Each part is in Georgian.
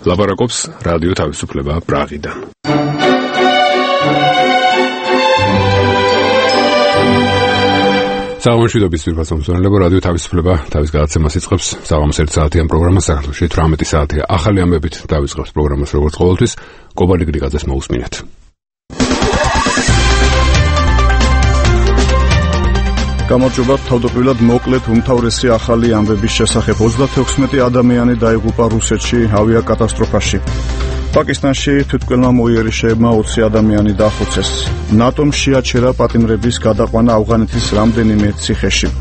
ლაპარაკობს რადიო თავისუფლება პრაღიდან. საღამოშვიდობის ძვირფას მომსვენებელო, რადიო თავისუფლება თავის გადაცემას იწყებს. საღამოს 1 საათიან პროგრამას საქართველოში 18 საათია. ახალი ამბებით დავიწყებს პროგრამას როგორც ყოველთვის. კობალი გრიგაძეს მოусმინეთ. გამარჯობა, თავდაპირველად მოკლედ უმთავრესი ახალი ამბების შესახებ. 36 ადამიანი დაიღუპა რუსეთში ავიაკატასტროფაში. პაკისტანში თვითმკვლელმა მოიერიშეებმა 20 ადამიანი დახოცეს. ნატომ შეაჩერა პატიმრების გადაყვანა ავღანეთის რამდენიმე ციხეში.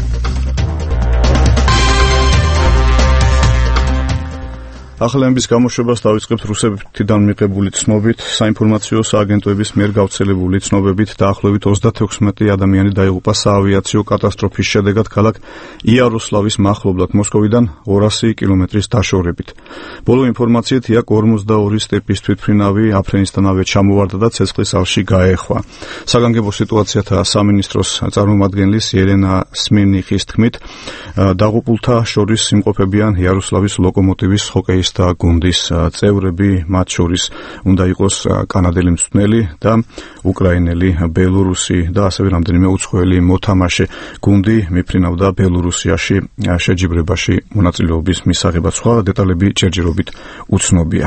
ახალების გამოშვებას დავიწყებთ რუსეთიდან მიღებული ცნობით. საინფორმაციო სააგენტოების მიერ გავრცელებული ცნობებით დაახლოებით 36 ადამიანი დაიღუპა საავიაციო კატასტროფის შედეგად ქალაქ იაროსლავის მახლობლად მოსკოვიდან 200 კილომეტრის დაშორებით. ბოლო ინფორმაციით Як-42 სტეპის თვითმფრინავი აფრენისთანავე ჩამოვარდა და ცეცხლის ალში გაეხვა. საგანგებო სიტუაციათა სამინისტროს წარმომადგენლის ელენა სმირნიხის თქმით, დაღუპულთა შორის იმყოფებიან იაროსლავის ლოკომოტივის ჰოკეის და გუნდის წევრები, მათ შორის უნდა იყოს კანადელი მწვრთნელი და უკრაინელი, ბელორუსი და ასევე რამდენიმე უცხოელი მოთამაშე. გუნდი მიფრინავდა ბელორუსიაში შეჯიბრებაში მონაწილეობის მისაღებად. სხვა დეტალები ჯერჯერობით უცნობია.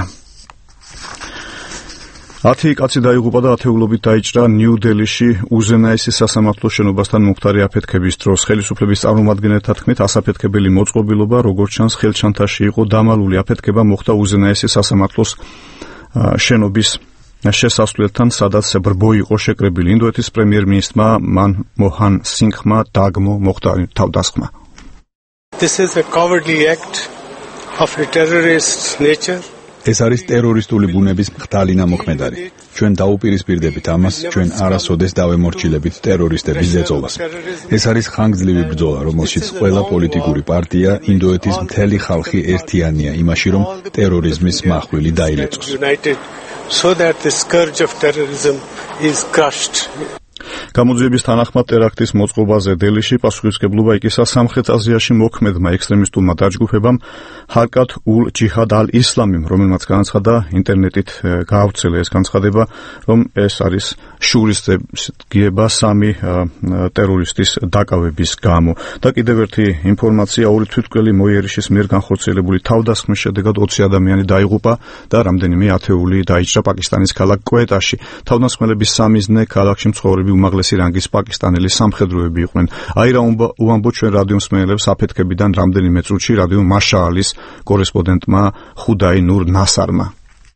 10 კაცი დაიღუპა და ათეულობით დაიჭრა ნიუ-დელიში უზენაესი სასამართლო შენობასთან მომხდარი აფეთქების დროს. ხელისუფლების წარმომადგენელთა თქმით, ასაფეთქებელი მოწყობილობა, როგორც ჩანს, ხელჩანთაში იყო დამალული. აფეთქება მოხდა უზენაესი სასამართლოს შენობის შესასვლელთან, სადაც ბრბო იყო შეკრებილი. ინდოეთის პრემიერ-მინისტრმა მანმოჰან სინგჰმა დააგმო მომხდარი თავდასხმა. This is a cowardly act of a terrorist nature. ეს არის ტერორისტული ბუნების მხდარი ნამოქმედარი. ჩვენ დაუპირისპირდებით ამას, ჩვენ არასოდეს დავემორჩილებით ტერორისტების ზეწოლას. ეს არის ხანგრძლივი ბრძოლა, რომელშიც ყველა პოლიტიკური პარტია, ინდოეთის მთელი ხალხი ერთიანია იმაში, რომ ტერორიზმის მახვილი დაილეწოს. So that the scourge of terrorism is crushed. გამოძიების თანახმად ტერაქტის მოწყობაზე დელიში პასუხისმგებლობა იკისა სამხრეთ აზიაში მოქმედმა ექსტრემისტულმა დაჯგუფებამ ჰარკათ ულ ჯიჰად ალ ისლამიმ, რომელმაც განაცხადა ინტერნეტით გაავრცელა ეს განცხადება, რომ ეს არის შურისძიება 3 ტერორისტის დაკავების გამო. და კიდევ ერთი ინფორმაცია, 2 თვითმკვლელი მოიერიშის მიერ განხორციელებული თავდასხმის შედეგად 20 ადამიანი დაიღუპა და რამდენიმე ათეული დაიჭრა პაკისტანის ქალაქ კვეტაში. თავდასხმელების სამიზნე ქალაქში მცხოვრები უმაღლესი რანგის პაკისტანელი სამხედროები იყვნენ. აირა უამბო ჩვენ რადიო მსმენელებს აფეთქებიდან რამდენიმე წუთში რადიო მაშაალის კორესპონდენტმა ხუდაი ნურ ნასარმა.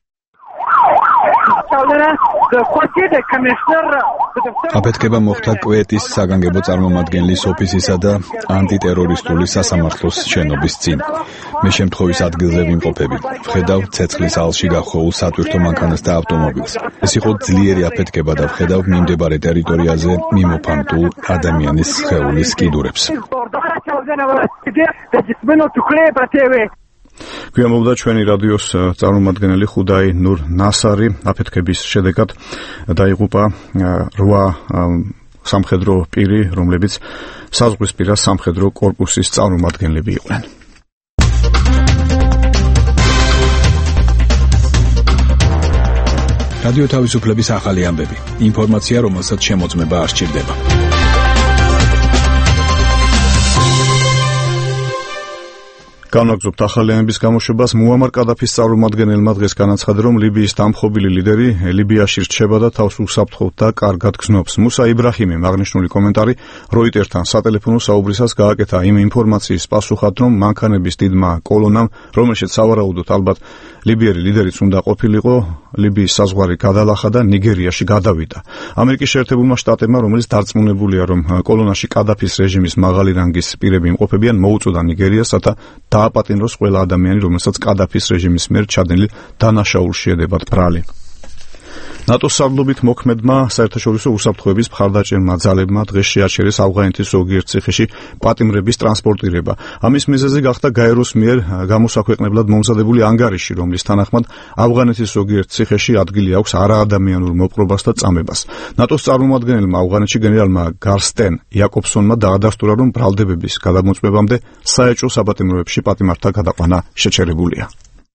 აფეთქება მოხდა კვეტის საგანგებო წარმომადგენლის ოფისისა და ანტიტერორისტული სასამართლოს შენობის წინ. მე შემთხვევის ადგილზე ვიმყოფები. ვხედავ ცეცხლის ალში გახოულ სატვირთო მანქანას და ავტომობილს. ეს იყო ძლიერი აფეთქება და ვხედავ მიმდებარე ტერიტორიაზე მიმოფანტულ ადამიანის სხეულის კიდურებს. გვიამბობდა ჩვენი რადიოს წარმომადგენელი ხუდაი ნურ ნასარი. აფეთქების შედეგად დაიღუპა 8 სამხედრო პირი, რომლებიც საზღვრისპირა სამხედრო კორპუსის წარმომადგენლები იყვნენ. რადიო თავისუფლების ახალი ამბები. ინფორმაცია, რომელსაც შემოწმება არ სჭირდება. განვაგრძობთ ახალი ამბების გამოშვებას. მუამარ კადაფის წარმომადგენელმა დღეს განაცხადა, რომ ლიბიის დამხობილი ლიდერი ლიბიაში რჩება და თავს უსაფრთხოდ და კარგად გრძნობს. მუსა იბრაჰიმიმ აღნიშნული კომენტარი როიტერთან სატელეფონო საუბრისას გააკეთა იმ ინფორმაციის პასუხად, რომ მანქანების დიდმა კოლონამ, რომელშიც სავარაუდოდ ალბათ ლიბიერი ლიდერიც უნდა ყოფილიყო, ლიბიის საზღვარი გადალახა და ნიგერიაში გადავიდა. ამერიკის შეერთებულმა შტატებმა, რომელიც დარწმუნებულია, რომ კოლონაში კადაფის რეჟიმის მაღალი რანგის პირები იმყოფებიან, მოუწოდა ნიგერიას, რათა დააპატიმროს ყველა ადამიანი, რომელსაც კადაფის რეჟიმის მიერ ჩადენილ დანაშაულში ედებათ ბრალი. ნატოს სარდლობით მოქმედმა საერთაშორისო უსაფრთხოების მხარდაჭერმა ძალებმა დღეს შეაჩერეს ავღანეთის ზოგიერთ ციხეში პატიმრების ტრანსპორტირება. ამის მიზეზი გახდა გაეროს მიერ გამოსაქვეყნებლად მომზადებული ანგარიში, რომლის თანახმად ავღანეთის ზოგიერთ ციხეში ადგილი აქვს არაადამიანურ მოპყრობას და წამებას. ნატოს წარმომადგენელმა ავღანეთში გენერალმა გარსტენ იაკობსონმა დაადასტურა, რომ ბრალდებების გადამოწმებამდე საეჭვო საპატიმროებში პატიმართა გადაყვანა შეჩერებულია.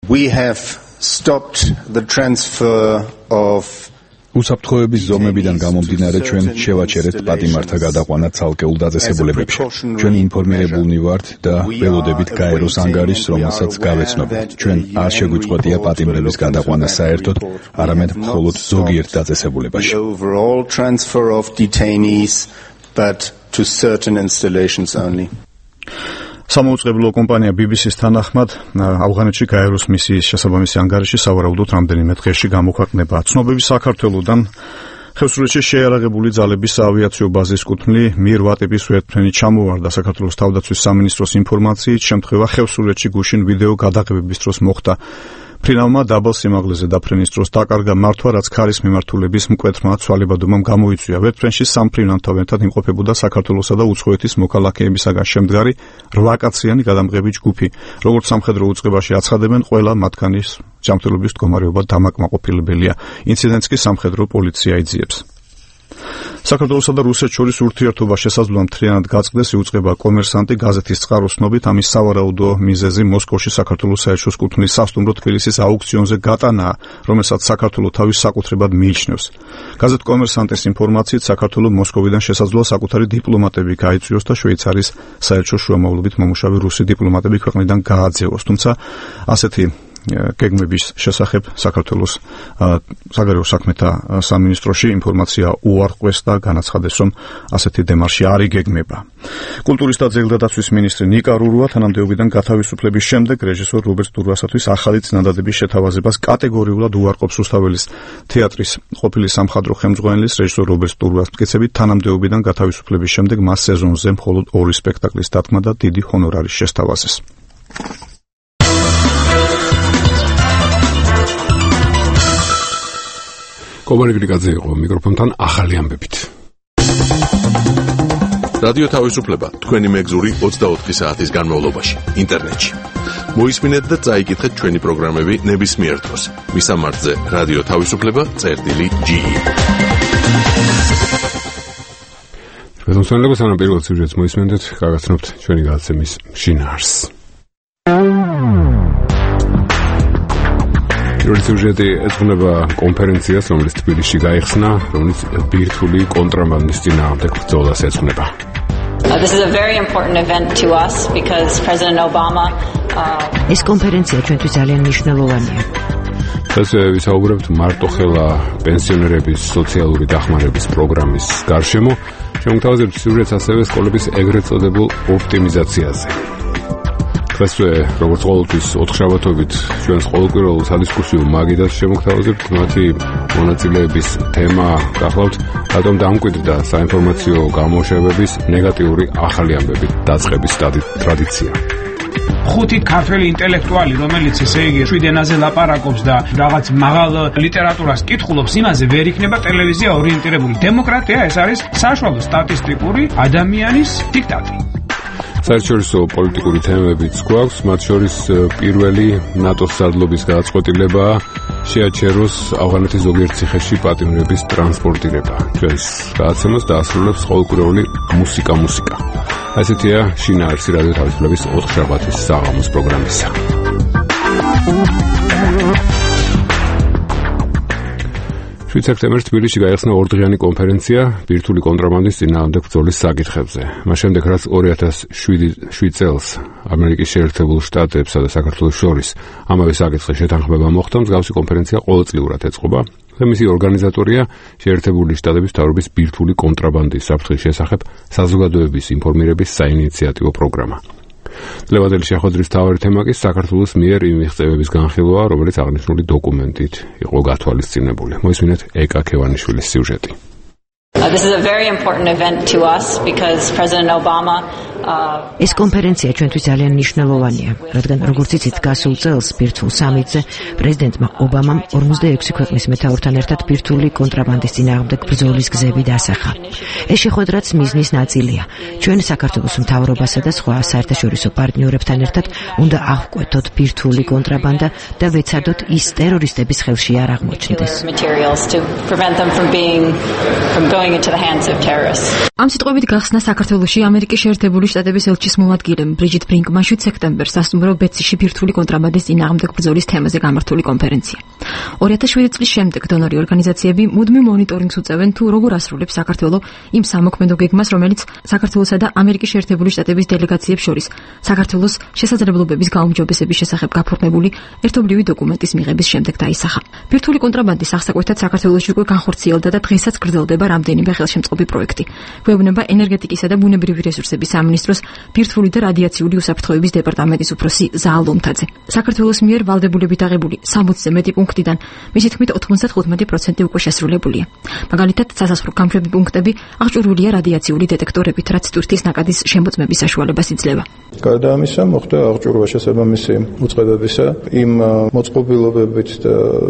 We have stopped the transfer of უსაფრთხოების ზომებიდან გამომდინარე ჩვენ შევაჩერეთ პატიმართა გადაყვანა ცალკეულ დაწესებულებებში. ჩვენ ინფორმირებულნი ვართ და ველოდებით გაეროს ანგარიშს, რომელსაც გავეცნობთ. ჩვენ არ შეგვიწყვეტია პატიმრების გადაყვანა საერთოდ, არამედ მხოლოდ ზოგიერთ დაწესებულებაში. overall transfer of detainees, but to certain installations only. სამოუწყებლო კომპანია BBC-ს თანახმად, ავღანეთში გაეროს მისიის შესაბამისი ანგარიში სავარაუდოდ რამდენიმე დღეში გამოქვეყნება. ცნობები საქართველოდან ხევსურეთში შეიარაღებული ძალების საავიაციო ბაზის კუთვნილი მირ-ვატიპის ვერტმფრენი ჩამოვარდა. საქართველოს თავდაცვის სამინისტროს ინფორმაციით, შემთხვევა ხევსურეთში გუშინ ვიდეო გადაღებების დროს მოხდა. ფრინავმა დაბალ სიმაღლეზე დაფრენის დროს დაკარგა მართვა, რაც ქარის მიმართულების მკვეთრმა ცვალებადობამ გამოიწვია. ვერტმფრენში სამ ფრინავთან ერთად იმყოფებოდა საქართველოსა და უცხოეთის მოქალაქეებისაგან შემდგარი 8 კაციანი გადამღები ჯგუფი. როგორც სამხედრო უწყებაში აცხადებენ, ყველა მათგანის ჯანმრთელობის მდგომარეობა დამაკმაყოფილებელია. ინციდენტს კი სამხედრო პოლიცია იძიებს. საქართველოსა და რუსეთს შორის ურთიერთობა შესაძლოა მთლიანად გაწყდეს, იუწყება კომერსანტი გაზეთის წყაროს ცნობით. ამის სავარაუდო მიზეზი მოსკოვში საქართველოს საელჩოს კუთვნილი სასტუმრო თბილისის აუქციონზე გატანაა, რომელსაც საქართველო თავის საკუთრებად მიიჩნევს. გაზეთ კომერსანტის ინფორმაციით, საქართველო მოსკოვიდან შესაძლოა საკუთარი დიპლომატები გაიწვიოს და შვეიცარიის საელჩოს შუამავლობით მომუშავე რუსი დიპლომატები ქვეყნიდან გააძევოს. თუმცა ასეთი გეგმების შესახებ საქართველოს საგარეო საქმეთა სამინისტროში ინფორმაცია უარყვეს და განაცხადეს, რომ ასეთი დემარში არ იგეგმება. კულტურის და ძეგლდაცვის მინისტრი ნიკა რურუა თანამდებობიდან გათავისუფლების შემდეგ რეჟისორ რობერტ სტურვასათვის ახალი წინადადების შეთავაზებას კატეგორიულად უარყოფს. რუსთაველის თეატრის ყოფილი სამხატვრო ხელმძღვანელის რეჟისორ რობერტ სტურვას მტკიცებით, თანამდებობიდან გათავისუფლების შემდეგ მას სეზონზე მხოლოდ 2 სპექტაკლის დათმა და დიდი ჰონორარი შესთავაზეს. კობალი გრიგაძე იყო მიკროფონთან ახალი ამბებით. რადიო თავისუფლება თქვენი მეგზური 24 საათის განმავლობაში ინტერნეტში. მოისმინეთ და წაიკითხეთ ჩვენი პროგრამები ნებისმიერ დროს. მისამართზე რადიო თავისუფლება.ge. ბედნოსანლებას ამ პირველ სიუჟეტს მოისმენთ, გაგაცნობთ ჩვენი გადაცემის შინაარსს. პირველი სიუჟეტი ეძღვნება კონფერენციას, რომელიც თბილისში გაიხსნა, რომელიც ბირთვული კონტრაბანდის წინააღმდეგ ბრძოლას ეძღვნება. This is a very important event to us because President Obama ეს კონფერენცია ჩვენთვის ძალიან მნიშვნელოვანია. ასე ვისაუბრებთ მარტოხელა პენსიონერების სოციალური დახმარების პროგრამის გარშემო. შემოგთავაზებთ სიუჟეტს ასევე სკოლების ეგრეთ წოდებულ ოპტიმიზაციაზე. დღესვე, როგორც ყოველთვის, 4 შაბათობით ჩვენს ყოველკვირეულ სადისკუსიო მაგიდას შემოგთავაზებთ. მათი მონაწილეების თემა გახლავთ, რატომ დამკვიდრდა საინფორმაციო გამოშვებების ნეგატიური ახალი ამბებით დაწყების ტრადიცია. 5 ქართველი ინტელექტუალი, რომელიც ესე იგი 7 ენაზე ლაპარაკობს და რაღაც მაღალ ლიტერატურას კითხულობს, იმაზე ვერ იქნება ტელევიზია ორიენტირებული. დემოკრატია ეს არის საშუალო სტატისტიკური ადამიანის დიქტატი. საერთაშორისო პოლიტიკური თემებიც გვაქვს, მათ შორის პირველი ნატოს სარდლობის გადაწყვეტილება შეაჩეროს ავღანეთის ზოგიერთ ციხეში პატიმრების ტრანსპორტირება. ჩვენს გადაცემას დაასრულებს ყოველკვირეული მუსიკა. ასეთია შინაარსი რადიო თავისუფლების 4 შაბათის საღამოს პროგრამისა. 7 სექტემბერს თბილისში გაიხსნა ორდღიანი კონფერენცია ბირთვული კონტრაბანდის წინააღმდეგ ბრძოლის საკითხებზე. მას შემდეგ, რაც 2007 წელს ამერიკის შეერთებულ შტატებსა და საქართველოს შორის ამავე საკითხის შეთანხმება მოხდა, მსგავსი კონფერენცია ყოველწლიურად ეწყობა და მისი ორგანიზატორია შეერთებული შტატების მთავრობის ბირთვული კონტრაბანდის საფრთხის შესახებ საზოგადოების ინფორმირების საინიციატივო პროგრამა. ლევანდელი შეხვედრის მთავარი თემა კი საქართველოს მიერ იმ მიღწევების განხილვაა, რომელიც აღნიშნული დოკუმენტით იყო გათვალისწინებული. მოისმინეთ ეკა ქევანიშვილის სიუჟეტი. This is a very important event to us because President Obama ეს კონფერენცია ჩვენთვის ძალიან მნიშვნელოვანია, რადგან როგორც იცით, გასულ წელს ბირთვულ სამიტზე პრეზიდენტმა ობამამ 46 ქვეყნის მეთაურთან ერთად ბირთვული კონტრაბანდის წინააღმდეგ ბრძოლის გზები დასახა. ეს შეხვედრაც მიზნის ნაწილია. ჩვენ საქართველოს მთავრობასა და სხვა საერთაშორისო პარტნიორებთან ერთად უნდა აღკვეთოთ ბირთვული კონტრაბანდა და ვეცადოთ ის ტერორისტების ხელში არ აღმოჩნდეს. going into the hands of terrorists. ამ სიტყვებით გახსნა საქართველოში ამერიკის შეერთებული შტატების ელჩის მოადგილემ ბრიჯიტ ბრინკმან 7 სექტემბერს სასტუმრო ბეცში ბირთვული კონტრაბანდის წინააღმდეგ ბრძოლის თემაზე გამართული კონფერენცია. 2007 წლის შემდეგ დონორი ორგანიზაციები მუდმივ მონიტორინგს უწევენ თუ როგორ ასრულებს საქართველო იმ სამოქმედო გეგმას, რომელიც საქართველოსა და ამერიკის შეერთებული შტატების დელეგაციებს შორის საქართველოს შესაძლებლობების გაუმჯობესების შესახებ გაფორმებული ერთობლივი დოკუმენტის მიღების შემდეგ დაისახა. ბირთვული კონტრაბანდის აღსაკვეთად საქართველოში უკვე განხორციელდა და დღესაც გრძელდება რამდენიმე ხელშემწყობი პროექტი. გვეუბნება ენერგეტიკისა და ბუნებრივი რესურსების სამინისტროს ბირთვული და რადიაციული უსაფრთხოების დეპარტამენტის უფროსი ზაალ ლომთაძე. საქართველოს მიერ ვალდებულებით აღებული 60-ზე მეტი პუნქტიდან მისი თქმით 95% უკვე შესრულებულია. მაგალითად, სასაზღვრო გამშვები პუნქტები აღჭურვილია რადიაციული დეტექტორებით, რაც ტვირთის ნაკადის შემოწმების საშუალებას იძლევა. გარდა ამისა, მოხდა აღჭურვა შესაბამისი უწყებებისა იმ მოწყობილობებით და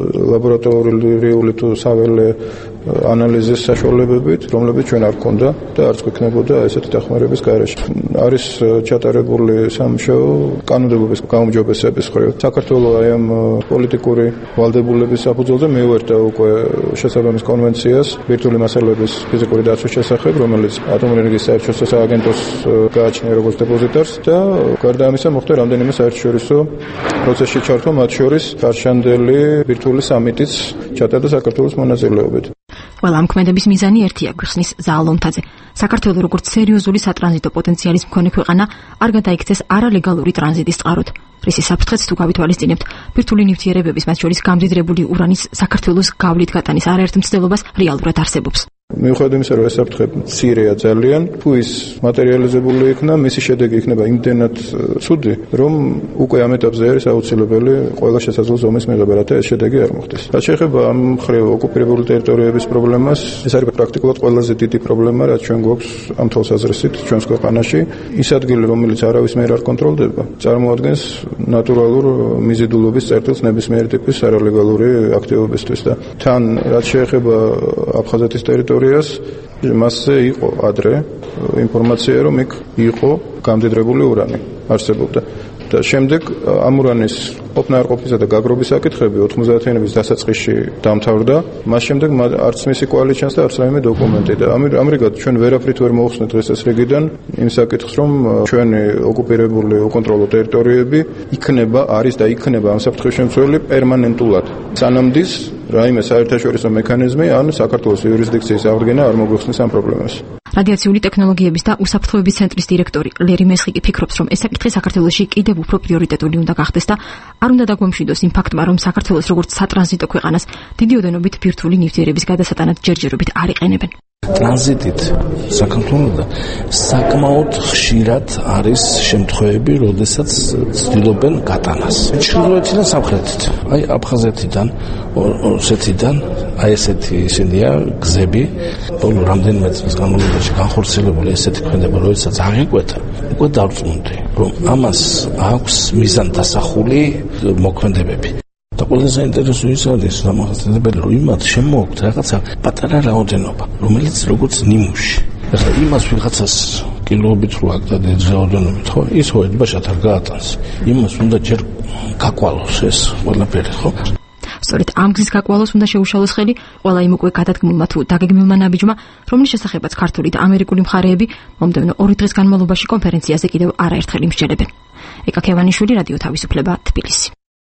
ლაბორატორიული თუ საველე ანალიზის საშუალებებით, რომლებიც ჩვენ არ გქონდა და არც გვექნებოდა ესეთი დახმარების გარეშე. არის ჩატარებული სამუშაო კანონმდებლობის გაუმჯობესების მხრივ. საქართველოს აი ამ პოლიტიკური ვალდებულების საფუძველზე მიუერთდა უკვე შესაბამის კონვენციას ბირთვული მასალების ფიზიკური დაცვის შესახებ, რომელიც ატომენერგიის საერთაშორისო სააგენტოს გააჩნია როგორც დეპოზიტარს და გარდა ამისა მოხდა რამდენიმე საერთაშორისო პროცესში ჩართვა, მათ შორის გარშანდელი ბირთვული სამიტიც ჩატარდა საქართველოს მონაწილეობით. ყველა ამ ქმედების მიზანი ერთია, გვიხსნის ზაალ ლომთაძე. საქართველოს როგორც სერიოზული სატრანზიტო პოტენციალის მქონე ქვეყანა არ გადაიქცეს არალეგალური ტრანზიტის წყაროდ. რისის საფრთხეც თუ გავითვალისწინებთ ბირთვული ნივთიერებების, მათ შორის გამდიდრებული ურანის საქართველოს გავლით გატანის არაერთ მცდელობას რეალურად არსებობს. მიუხედავად იმისა, რომ ეს საფრთხე მცირეა ძალიან, თუ ის მატერიალიზებული იქნა, მისი შედეგი იქნება იმდენად ცუდი, რომ უკვე ამ ეტაპზე არის აუცილებელი ყველა შესაძლო ზომის მიღება, რათა ეს შედეგი არ მოხდეს. რაც შეეხება ამ მხრივ ოკუპირებული ტერიტორიების პრობლემას, ეს არის პრაქტიკულად ყველაზე დიდი პრობლემა, რაც ჩვენ გვაქვს ამ თვალსაზრისით ჩვენს ქვეყანაში. ის ადგილი, რომელიც არავის მიერ არ კონტროლდება, წარმოადგენს ნატურალურ მიზიდულობის წერტილს ნებისმიერი ტიპის არალეგალური აქტივობისთვის და თან რაც შეეხება აფხაზეთის ტერიტორიას, მასზე იყო ადრე ინფორმაცია, რომ იქ იყო გამდიდრებული ურანი არსებობდა და შემდეგ ამ ურანის ყოფნა-არყოფისა და გაგრობის საკითხები 90-იანების დასაწყისში დამთავრდა. მას შემდეგ არც მისი კვალი ჩანს და არც რაიმე დოკუმენტი და ამრიგად ჩვენ ვერაფრით ვერ მოხსნით დღეს ეს რიგიდან იმ საკითხს, რომ ჩვენი ოკუპირებული უკონტროლო ტერიტორიები არის და იქნება ამ საფრთხის შემცველი პერმანენტულად. სანამ დის რაიმე საერთაშორისო მექანიზმი ან საქართველოს იურისდიქციის აღდგენა არ მოგვიხსნის ამ პრობლემას. რადიაციული ტექნოლოგიების და უსაფრთხოების ცენტრის დირექტორი ლერი მესხიკი ფიქრობს, რომ ეს საკითხი საქართველოში კიდევ უფრო პრიორიტეტული უნდა გახდეს და არ უნდა დაგვემშვიდოს იმ ფაქტმა, რომ საქართველოს როგორც სატრანზიტო ქვეყანას დიდი ოდენობით ბირთვული ნივთიერების გადასატანად ჯერჯერობით არ იყენებენ. ტრანზიტით საქართველოსთან საკმაოდ ხშირად არის შემთხვევები, როდესაც ცდილობენ გატანას. ჩრდილოეთიდან სამხრეთით, აი აფხაზეთიდან, ოსეთიდან, აი ესეთი ისინია გზები, ბოლო რამდენიმე წლის განმავლობაში განხორციელებული ესეთი ქმედება, როდესაც აღიკვეთა, უკვე დავწუნდი, რომ ამას აქვს მიზანდასახული მოქმედებები. და ყველაზე საინტერესო ის არის დამახასიათებელი, რომ იმათ შემოაქვთ რაღაცა პატარა რაოდენობა, რომელიც როგორც ნიმუში. ახლა იმას ვიღაცას კილოობით რო აკეთებს რაოდენობით, ხო? ის ოდბაშად არ გაატანს. იმას უნდა ჯერ გაკვალოს ეს ყველაფერი, ხო? სწორედ ამ გზის გაკვალოს უნდა შეუშალოს ხელი ყველა იმ უკვე გადადგმულმა თუ დაგეგმილმა ნაბიჯმა, რომლის შესახებაც ქართული და ამერიკული მხარეები მომდევნო 2 დღის განმავლობაში კონფერენციაზე კიდევ არაერთხელ იმსჯელებენ. ეკა ქევანიშვილი, რადიო თავისუფლება, თბილისი.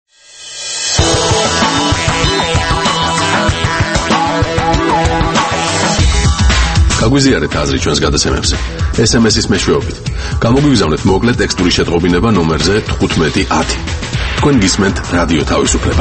გაგვიზიარეთ აზრი ჩვენს გადაცემებზე. SMS-ის მეშვეობით. გამოგვიგზავნეთ მოკლე ტექსტური შეტყობინება ნომერზე 1510. თქვენ გისმენთ რადიო თავისუფლება.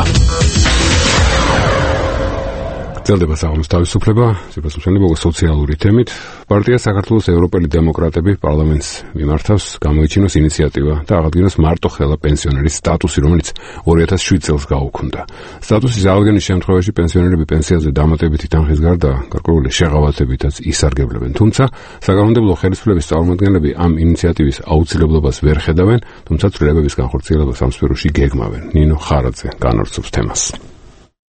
გრძელდება საღამოს თავისუფლება, სიბრალდე სოციალური თემით. პარტია საქართველოს ევროპელი დემოკრატები პარლამენტს მიმართავს გამოიჩინოს ინიციატივა და აღადგინოს მარტოხელა პენსიონერის სტატუსი, რომელიც 2007 წელს გაუქმდა. სტატუსის აღდგენის შემთხვევაში პენსიონერები პენსიაზე დამატებითი თანხის გარდა გარკვეული შეღავათებითაც ისარგებლებენ. თუმცა საკანონმდებლო ხელისუფლების წარმომადგენლები ამ ინიციატივის აუცილებლობას ვერ ხედავენ, თუმცა ცვლილებების განხორციელებას ამ სფეროში გეგმავენ. ნინო ხარაძე განავრცობს თემას.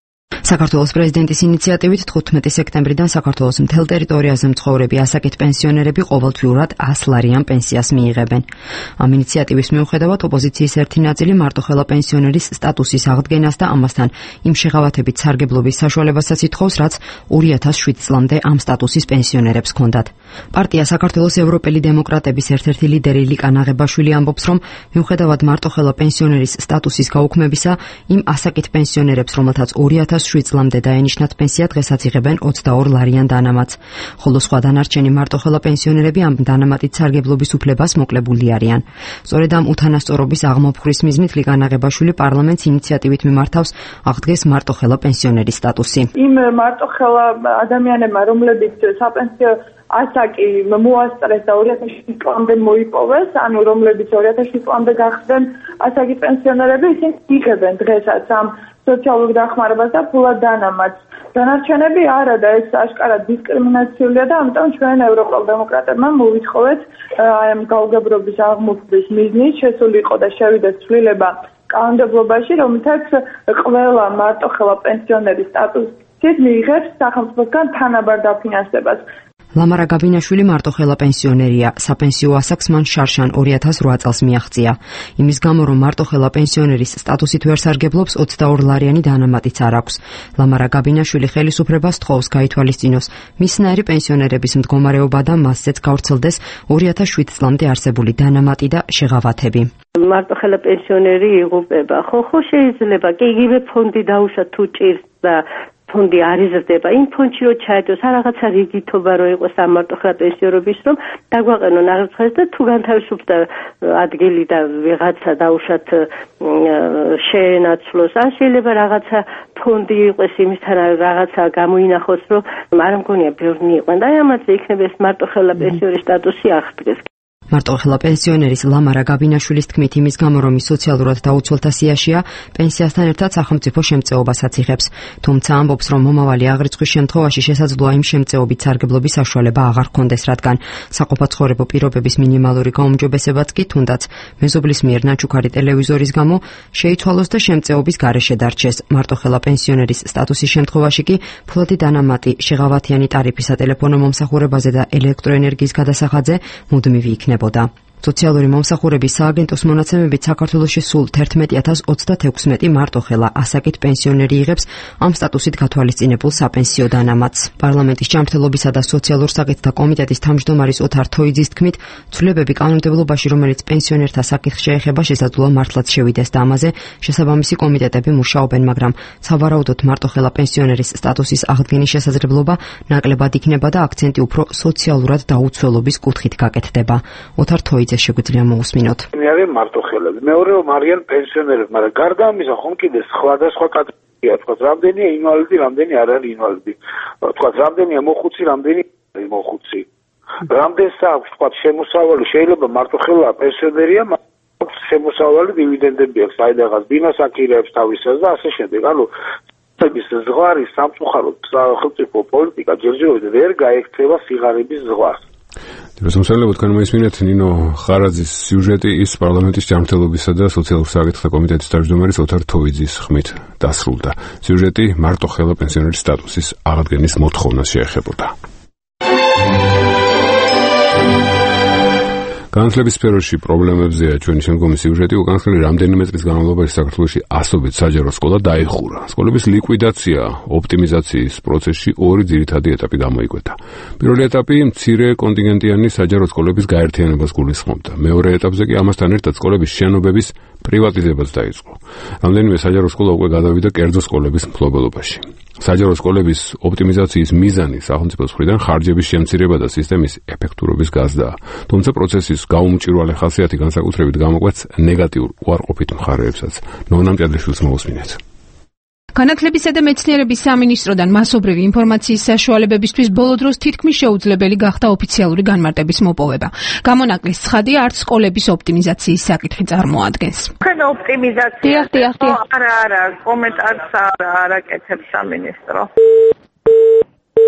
საქართველოს პრეზიდენტის ინიციატივით 15 სექტემბრიდან საქართველოს მთელ ტერიტორიაზე მცხოვრები ასაკით პენსიონერები ყოველთვიურად 100 ლარიან პენსიას მიიღებენ. ამ ინიციატივის მიუხედავად ოპოზიციის ერთი ნაწილი მარტოხელა პენსიონერის სტატუსის აღდგენას და ამასთან იმ შეღავათებით სარგებლობის საშუალებასაც ითხოვს, რაც 2007 წლამდე ამ სტატუსის პენსიონერებს ჰქონდათ. პარტია საქართველოს ევროპელი დემოკრატების ერთ-ერთი ლიდერი ლიკა ნაღებაშვილი ამბობს, რომ მიუხედავად მარტოხელა პენსიონერის სტატუსის გაუქმებისა, იმ ასაკით პენსიონერებს, რომელთაც 2007 წლამდე დაენიშნათ პენსია, დღესაც იღებენ 22 ლარიან დანამატს, ხოლო სხვა დანარჩენი მარტოხელა პენსიონერები ამ დანამატით სარგებლობის უფლებას მოკლებული არიან. სწორედ ამ უთანასწორობის აღმოფხვრის მიზნით ლიკა ნაღებაშვილი პარლამენტს ინიციატივით მიმართავს აღდგეს მარტოხელა პენსიონერის სტატუსი. იმ მარტოხელა ადამიანებმა, რომლებიც საპენსიო ასაკი მოასწრეს და 2007 წლამდე მოიპოვეს, ანუ რომლებიც 2007 წლამდე გახდნენ ასაკი პენსიონერები, ისინი იღებენ დღესაც ამ სოციალურ დახმარებას და ფულად დანამატს. დანარჩენები არა და ეს აშკარად დისკრიმინაციულია და ამიტომ ჩვენ ევროპელ დემოკრატებმა მოვითხოვეთ აი ამ გაუგებრობის აღმოფხვის მიზნით შესულიყო და შევიდეს ცვლილება კანონმდებლობაში, რომელთაც ყველა მარტოხელა პენსიონერის სტატუსით მიიღებს სახელმწიფოსგან თანაბარ დაფინანსებას. ლამარა გაბინაშვილი მარტოხელა პენსიონერია, საპენსიო ასაკს მან შარშან 2008 წელს მიაღწია. იმის გამო, რომ მარტოხელა პენსიონერის სტატუსით ვერ სარგებლობს, 22 ლარიანი დანამატიც არ აქვს. ლამარა გაბინაშვილი ხელისუფლებას თხოვს გაითვალისწინოს მისნაირი პენსიონერების მდგომარეობა და მასზეც გავრცელდეს 2007 წლამდე არსებული დანამატი და შეღავათები. მარტოხელა პენსიონერი იღუპება. ხო შეიძლება კი იგივე ფონდი დაუშვა თუ ჭირს და ფონდი არ იზრდება, იმ ფონდში რო ჩაედოს რაღაცა რიგითობა რო იყოს ამ მარტოხელა პენსიონერების, რომ დაგვაყენონ აღრცხეს და თუ განთავისუფლდა ადგილი და ვიღაცა დაუშვათ შეენაცვლოს, ან შეიძლება რაღაცა ფონდი იყოს იმისთან რაღაცა გამოინახოს, რომ არ მგონია ბევრი იყვნენ და ამაზე იქნება ეს მარტოხელა პენსიონერის სტატუსი აღდგეს. მარტოხელა პენსიონერის ლამარა გაბინაშვილის თქმით, იმის გამო, რომ ის სოციალურად დაუცველთა სიაშია, პენსიასთან ერთად სახელმწიფო შემწეობასაც იღებს. თუმცა ამბობს, რომ მომავალი აღრიცხვის შემთხვევაში შესაძლოა იმ შემწეობით სარგებლობის საშუალება აღარ ჰქონდეს, რადგან საყოფაცხოვრებო პირობების მინიმალური გაუმჯობესებაც კი თუნდაც მეზობლის მიერ ნაჩუქარი ტელევიზორის გამო შეიცვალოს და შემწეობის გარეშე დარჩეს. მარტოხელა პენსიონერის სტატუსის შემთხვევაში კი ფულადი დანამატი, შეღავათიანი ტარიფი სატელეფონო მომსახურებაზე და ელექტროენერგიის გადასახადზე მუდმივი იქნება. სოციალური მომსახურების სააგენტოს მონაცემებით საქართველოში სულ 11036 მარტოხელა ასაკით პენსიონერი იღებს ამ სტატუსით გათვალისწინებულ საპენსიო დანამატს. პარლამენტის ჯანმრთელობისა და სოციალურ საკითხთა კომიტეტის თავმჯდომარის ოთარ თოიძის თქმით, ცვლილებები კანონმდებლობაში, რომელიც პენსიონერთა საკითხს შეეხება, შესაძლოა მართლაც შევიდეს და ამაზე შესაბამისი კომიტეტები მუშაობენ, მაგრამ სავარაუდოდ მარტოხელა პენსიონერის სტატუსის აღდგენის შესაძლებლობა ნაკლებად იქნება და აქცენტი უფრო სოციალურად დაუცველობის კუთხით გაკეთდება. ოთარ თოიძე შეგვიძლია მოусმინოთ. მე მარტოხელები, მეორე რომ არიან პენსიონერები, მაგრამ გარდა ამისა ხომ კიდე სხვადასხვა კატეგორია, თქვა რამდენია ინვალიდი, რამდენი არ არის ინვალიდი. თქვა რამდენია მოხუცი, რამდენი მოხუცი. რამდენს აქვს თქვა შემოსავალი, შეიძლება მარტოხელა პენსიონერია, აქვს შემოსავალი დივიდენდები აქვს, საიდანაც ბინას აკირებს თავისას და ასე შემდეგ. ანუ ეს ზღვარი სამწუხაროდ სახელმწიფო პოლიტიკა ჯერჯერობით ვერ გაექცევა სიღარიბის ზღვას. Რუსთაველი თქვენ მოისმინეთ ნინო ხარაძის სიუჟეტი ის პარლამენტის ჯანმრთელობისა და სოციალურ საკითხთა კომიტეტის თავმჯდომარის ოთარ თოიძის ხმით დასრულდა. სიუჟეტი მარტოხელა პენსიონერის სტატუსის აღდგენის მოთხოვნას შეეხებოდა. განათლების სფეროში პრობლემებზეა ჩვენი შემდგომი სიუჟეტი. უკანასკნელი რამდენიმე წლის განმავლობაში საქართველოში ასობით საჯარო სკოლა დაიხურა. სკოლების ლიკვიდაცია, ოპტიმიზაციის პროცესში ორი ძირითადი ეტაპი გამოიკვეთა. პირველი ეტაპი მცირე კონტინგენტიანი საჯარო სკოლების გაერთიანებას გულისხმობდა. მეორე ეტაპზე კი ამასთან ერთად სკოლების შენობების პრივატიზებაც დაიწყო. რამდენიმე საჯარო სკოლა უკვე გადავიდა კერძო სკოლების მფლობელობაში. საჯარო სკოლების ოპტიმიზაციის მიზანი სახელმწიფოს მხრიდან ხარჯების შემცირება და სისტემის ეფექტურობის გაზრდაა. თუმცა პროცესის გაუმჭვირვალე ხასიათი განსაკუთრებით გამოკვეთს ნეგატიურ უარყოფით მხარეებსაც. ნონა მჭადრიშვილს მოусმინეთ. განათლებისა და მეცნიერების სამინისტროდან მასობრივი ინფორმაციის საშუალებებისთვის ბოლო დროს თითქმის შეუძლებელი გახდა ოფიციალური განმარტების მოპოვება. გამონაკლის ცხადია, არც სკოლების ოპტიმიზაციის საკითხი წარმოადგენს. ხენ ოპტიმიზაცია. დიახ. არა, კომენტარს არ აკეთებს სამინისტრო.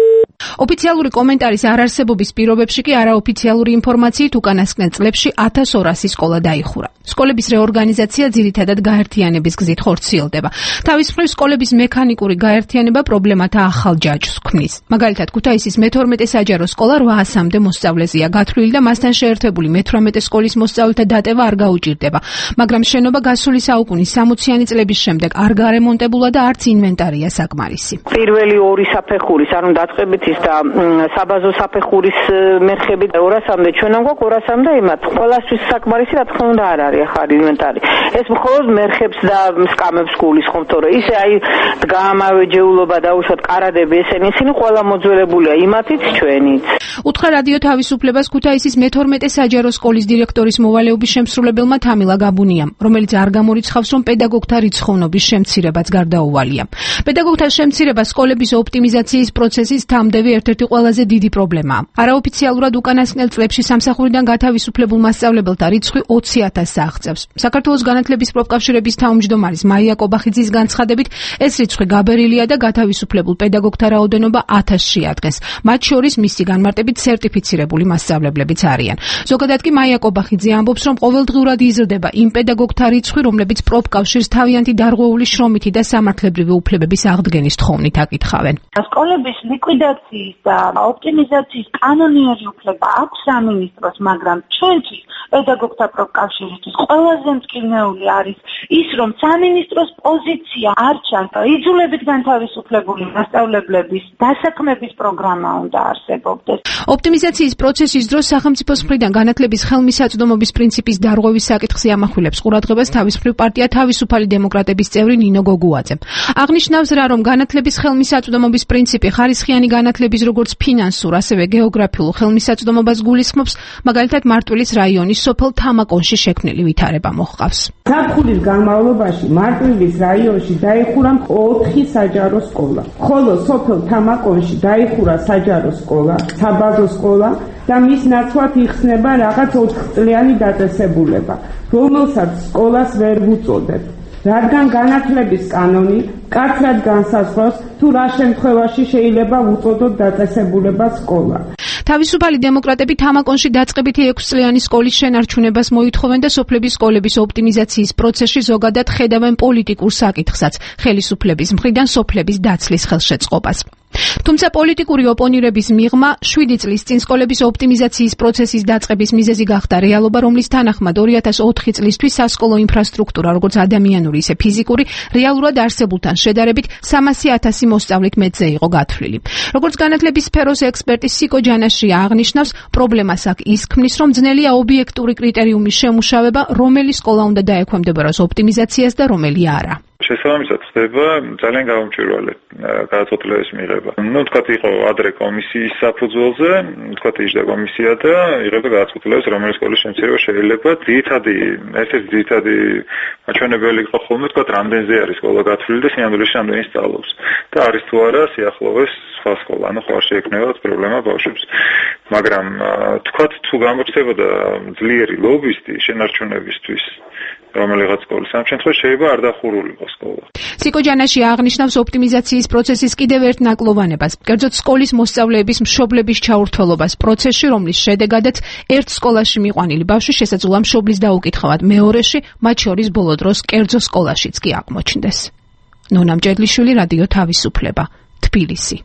ოფიციალური კომენტარის არარსებობის პირობებში კი არაოფიციალური ინფორმაციით უკანასკნელ წლებში 1200 სკოლა დაიხურა. სკოლების რეორგანიზაცია ძირითადად გაერთიანების გზით ხორციელდება. თავის მხრივ სკოლების მექანიკური გაერთიანება პრობლემათა ახალ ჯაჭვს ქმნის. მაგალითად, ქუთაისის მე-12 საჯარო სკოლა 800-მდე მოსწავლეზეა გათვლილი და მასთან შეერთებული მე-18 სკოლის მოსწავლეთა დატევა არ გაუჭირდება, მაგრამ შენობა გასული საუკუნის 60-იანი წლების შემდეგ არ გარემონტებულა და არც ინვენტარია საკმარისი. პირველი ორი საფეხურის, ანუ დაწყებითის და საბაზო საფეხურის მერხები 200-მდე, ჩვენამ გვაქვს 200-მდე იმათ. ყველასთვის საკმარისი რა თქმა უნდა არ არის ახალი ინვენტარი. ეს მხოლოდ მერხებს და სკამებს გულისხმობ, თორე ისე აი დგამავეჯეულობა და უშუალოდ კარადები ისინი ყველა მოძველებულია იმათიც ჩვენიც. უთხრა რადიო თავისუფლებას ქუთაისის მე-12 საჯარო სკოლის დირექტორის მოვალეობის შემსრულებელმა თამილა გაბუნიამ, რომელიც არ გამორიცხავს, რომ პედაგოგთა რიცხოვნობის შემცირებაც გარდაუვალია. პედაგოგთა შემცირება სკოლების ოპტიმიზაციის პროცესის თამდევი ერთ-ერთი ყველაზე დიდი პრობლემაა. არაოფიციალურად უკანასკნელ წლებში სამსახურიდან გათავისუფლებულ მასწავლებელთა რიცხვი 20,000-ს აღწევს. საქართველოს განათლების პროფკავშირების თავმჯდომარის მაია კობახიძის განცხადებით, ეს რიცხვი გაბერილია და გათავისუფლებულ პედაგოგთა რაოდენობა 1000-ში ადგენს. მათ შორის მისი განმარტებით სერტიფიცირებული მასწავლებლებიც არიან. ზოგადად კი მაია კობახიძე ამბობს, რომ ყოველდღურად იზრდება იმ პედაგოგთა რიცხვი, რომლებიც პროფკავშირს თავიანთი დარღვეული შრომითი და სამართლებრივი უფლებების აღდგენის თხოვნით აკითხავენ. სკოლების ლიკვიდაციის და ოპტიმიზაციის კანონიერი უფლება აქვს სამინისტროს, მაგრამ ჩვენთვის პედაგოგთა პროფკავშირისთვის ყველაზე მტკივნეული არის ის, რომ სამინისტროს პოზიცია არ ჩანს. იძულებით განთავისუფლებული მასწავლებლების დასაქმების პროგრამა უნდა არსებობდეს. ოპტიმიზაციის პროცესის დროს სახელმწიფოს მხრიდან განათლების ხელმისაწვდომობის პრინციპის დარღვევის საკითხზე ამახვილებს ყურადღებას თავის მხრივ პარტია თავისუფალი დემოკრატების წევრი ნინო გოგუაძე. აღნიშნავს რა, რომ განათლების ხელმისაწვდომობის პრინციპი ხარისხიანი განათლების როგორც ფინანსურ, ასევე გეოგრაფიულ ხელმისაწვდომობას გულისხმობს, მაგალითად მარტვილის რაიონის სოფელ თამაკონში შექმნილი ვითარება მოჰყავს. ზაფხულის განმავლობაში მარტვილის რაიონში დაიხურა 4 საჯარო სკოლა, ხოლო სოფელ თამაკონში დაიხურა საჯარო სკოლა, საბაზო სკოლა და მის ნაცვლად იხსნება რაღაც 4-წლიანი დაწესებულება, რომელსაც სკოლას ვერ ვუწოდებ. რადგან განათლების კანონი მკაცრად განსაზღვრავს, თუ რა შემთხვევაში შეიძლება ვუწოდოთ დაწესებულება სკოლა. თავისუფალი დემოკრატები თამაკონში დაწყებითი 6-წლიანი სკოლის შენარჩუნებას მოითხოვენ და სოფლების სკოლების ოპტიმიზაციის პროცესში ზოგადად ხედავენ პოლიტიკურ საკითხსაც, ხელისუფლების მხრიდან სოფლების დაცლის ხელშეწყობას. თუმცა პოლიტიკური ოპონირების მიღმა 7 წლის წინ სკოლების ოპტიმიზაციის პროცესის დაწყების მიზეზი გახდა რეალობა, რომლის თანახმად 2004 წლისთვის სასკოლო ინფრასტრუქტურა, როგორც ადამიანური, ისე ფიზიკური, რეალურად არსებულთან შედარებით 300,000 მოსწავლით მეტზე იყო გათვლილი. როგორც განათლების სფეროს ექსპერტი სიკო ჯანაშია აღნიშნავს, პრობლემას აქ ის ქმნის, რომ ძნელია ობიექტური კრიტერიუმის შემუშავება, რომელი სკოლა უნდა დაექვემდებაროს ოპტიმიზაციას და რომელი არა. შესაბამისად ხდება ძალიან გაუმჭვირვალე გადაწყვეტილების მიღება. თქვათ იყო ადრე კომისიის საფუძველზე, თქვათ იჯდა კომისია და იღებდა გადაწყვეტილებას, რომელი სკოლის შემცირება შეიძლება. ერთ-ერთი ძირითადი მაჩვენებელი იყო ხოლმე, თქვათ, რამდენზე არის სკოლა გათვლილი და სინამდვილეში რამდენი სწავლობს. და არის თუ არა სიახლოვეს სხვა სკოლა, ანუ ხო არ შეექმნება პრობლემა ბავშვებს. მაგრამ თქვათ, თუ გამორჩებოდა ძლიერი ლობისტი შენარჩუნებისთვის რომელიღაც სკოლის, ამ შემთხვევაში შეიძლება არ დახურულიყო სკოლა. სიკო ჯანაში აღნიშნავს ოპტიმიზაციის პროცესის კიდევ ერთ ნაკლოვანებას, კერძოდ სკოლის მოსწავლეების მშობლების ჩაურთველობას პროცესში, რომლის შედეგადაც ერთ სკოლაში მიყვანილი ბავშვი შესაძლოა მშობლის დაუკითხავად მეორეში, მათ შორის ბოლო დროს კერძო სკოლაშიც კი აღმოჩნდეს. ნონა მჭედლიშვილი, რადიო თავისუფლება, თბილისი.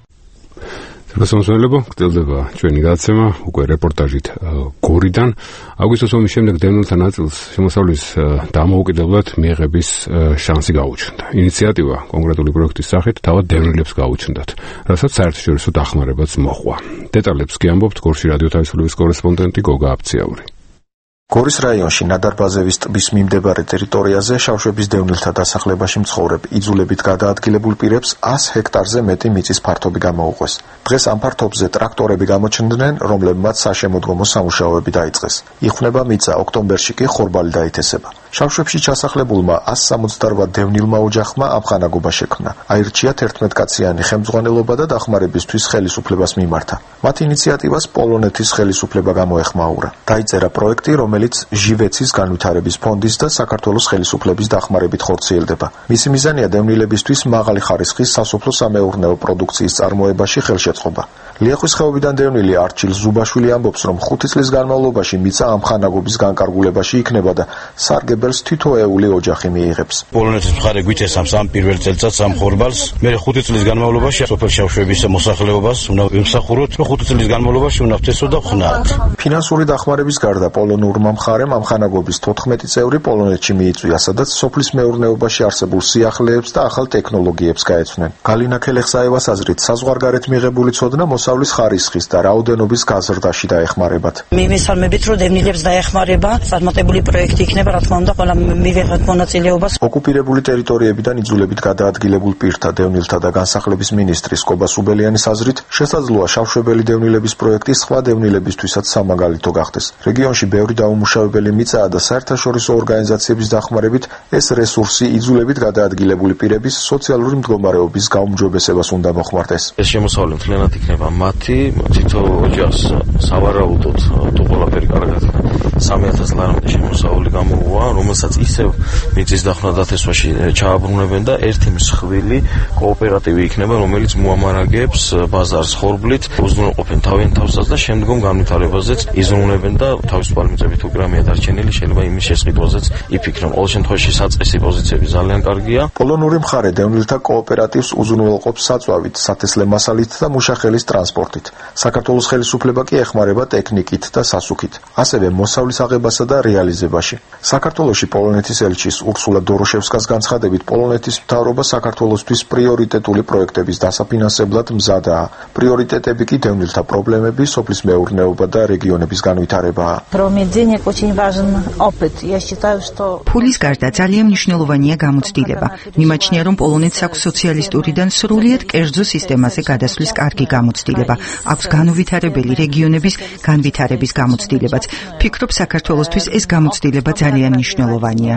მოსმენელებო, გრძელდება ჩვენი გადაცემა, უკვე რეპორტაჟით გორიდან. აგვისტოს ომის შემდეგ დევნილთა ნაწილს შემოსავლის დამოუკიდებლად მიიღების შანსი გაუჩნდა. ინიციატივა კონკრეტული პროექტის სახით თავად დევნილებს გაუჩნდათ, რასაც საერთაშორისო დახმარებაც მოჰყვა. დეტალებს კი ამბობთ გორში რადიო თავისუფლების კორესპონდენტი გოგა აფციაური. გორის რაიონში ნადარბაზევის ტბის მიმდებარე ტერიტორიაზე შავშების დევნილთა დასახლებაში მცხოვრებ იძულებით გადაადგილებულ პირებს 100 ჰექტარზე მეტი მიწის ფართობი გამოუყვეს. დღეს ამ ფართობზე ტრაქტორები გამოჩნდნენ, რომლებმაც საშემოდგომო სამუშაოები დაიწყეს. იხმნება მიწა, ოქტომბერში კი ხორბალი დაითესება. შავშებში ჩასახლებულმა 168 დევნილმა ოჯახმა ამხანაგობა შექმნა. აირჩია 11-კაციანი ხელმძღვანელობა და დახმარებისთვის ხელისუფლებას მიმართა. მათ ინიციატივას პოლონეთის ხელისუფლება გამოეხმაურა. დაიწერა პროექტი, რომელიც რომელიც ჟივეცის განვითარების ფონდის და საქართველოს ხელისუფლების დახმარებით ხორციელდება. მისი მიზანია დევნილებისთვის მაღალი ხარისხის სასოფლო-სამეურნეო პროდუქციის წარმოებაში ხელშეწყობა. ლიახვის ხეობიდან დევნილი არჩილ ზუბაშვილი ამბობს, რომ 5 წლის განმავლობაში მიწა ამ ხანაგობის განკარგულებაში იქნება და სარგებელს თითოეული ოჯახი მიიღებს. პოლონეთის მხარე გვიწესამს ამ პირველ წელიწადს ამ ხორბალს. მე 5 წლის განმავლობაში სოფელ შავშვების მოსახლეობას უნდა ვიმსახუროთ, 5 წლის განმავლობაში უნდა ვწესო და ვხნათ. ფინანსური დახმარების გარდა პოლონურმა მხარემ ამ ხანაგობის 14 წევრი პოლონეთში მიიწვია, სადაც სოფლის მეურნეობაში არსებულ სიახლეებს და ახალ ტექნოლოგიებს გაეცვნენ. გალინა ქელეხსაევას აზრით, საზღვარგარეთ მიღებული ცოდნა მოსავლის ხარისხის და რაოდენობის გაზრდაში დაეხმარებათ. მივესალმებით, რომ დევნილებს დაეხმარება, წარმატებული პროექტი იქნება, რა თქმა უნდა, ყველა მივიღეთ მონაწილეობას. ოკუპირებული ტერიტორიებიდან იძულებით გადაადგილებულ პირთა, დევნილთა და განსახლების მინისტრის კობა სუბელიანის აზრით, შესაძლოა შავშვებელი დევნილების პროექტი სხვა დევნილებისთვისაც სამაგალითო გახდეს. რეგიონში ბევრი დაუმუშავებელი მიწაა და საერთაშორისო ორგანიზაციების დახმარებით ეს რესურსი იძულებით გადაადგილებული პირების სოციალური მდგომარეობის გაუმჯობესებას უნდა მოხმარდეს. ეს შემოსავალი მთლიანად იქნება მათი, თითო ოჯახს სავარაუდოდ თუ ყველაფერი კარგად 3000 ლარამდე შემოსავალი გამოუვა, რომელსაც ისევ მიწის დახმნა დათესვაში ჩააბრუნებენ და ერთი მსხვილი კოოპერატივი იქნება, რომელიც მოამარაგებს ბაზარს ხორბლით, უზრუნველყოფენ თავიანთ თავსაც და შემდგომ განვითარებაზეც იზრუნებენ და თავისუფალი მიწებით უკრამია დარჩენილი, შეიძლება იმის შესყიდვაზეც იფიქრონ. ყოველ შემთხვევაში საწყისი პოზიციები ძალიან კარგია. პოლონური მხარე დევნილთა კოოპერატივს უზრუნველყოფს საწვავით, სათესლე მასალით და მუშახელის ტრანსპორტით. საქართველოს ხელისუფლება კი ეხმარება ტექნიკით და სასუქით, ასევე მოსავლის აღებასა და რეალიზებაში. საქართველოში პოლონეთის ელჩის ურსულა დოროშევსკას განცხადებით, პოლონეთის მთავრობა საქართველოსთვის პრიორიტეტული პროექტების დასაფინანსებლად მზადაა. პრიორიტეტები კი დევნილთა პრობლემები, სოფლის მეურნეობა და რეგიონების განვითარებაა. ფულის გარდა ძალიან მნიშვნელოვანია გამოცდილება. მიმაჩნია, რომ პოლონეთს აქვს სოციალისტურიდან სრულიად კერძო სისტემაზე გადასვლის კარგი გამოცდილება. აქვს განუვითარებელი რეგიონების განვითარების გამოცდილებაც. ფიქრობ, საქართველოსთვის ეს გამოცდილება ძალიან მნიშვნელოვანია.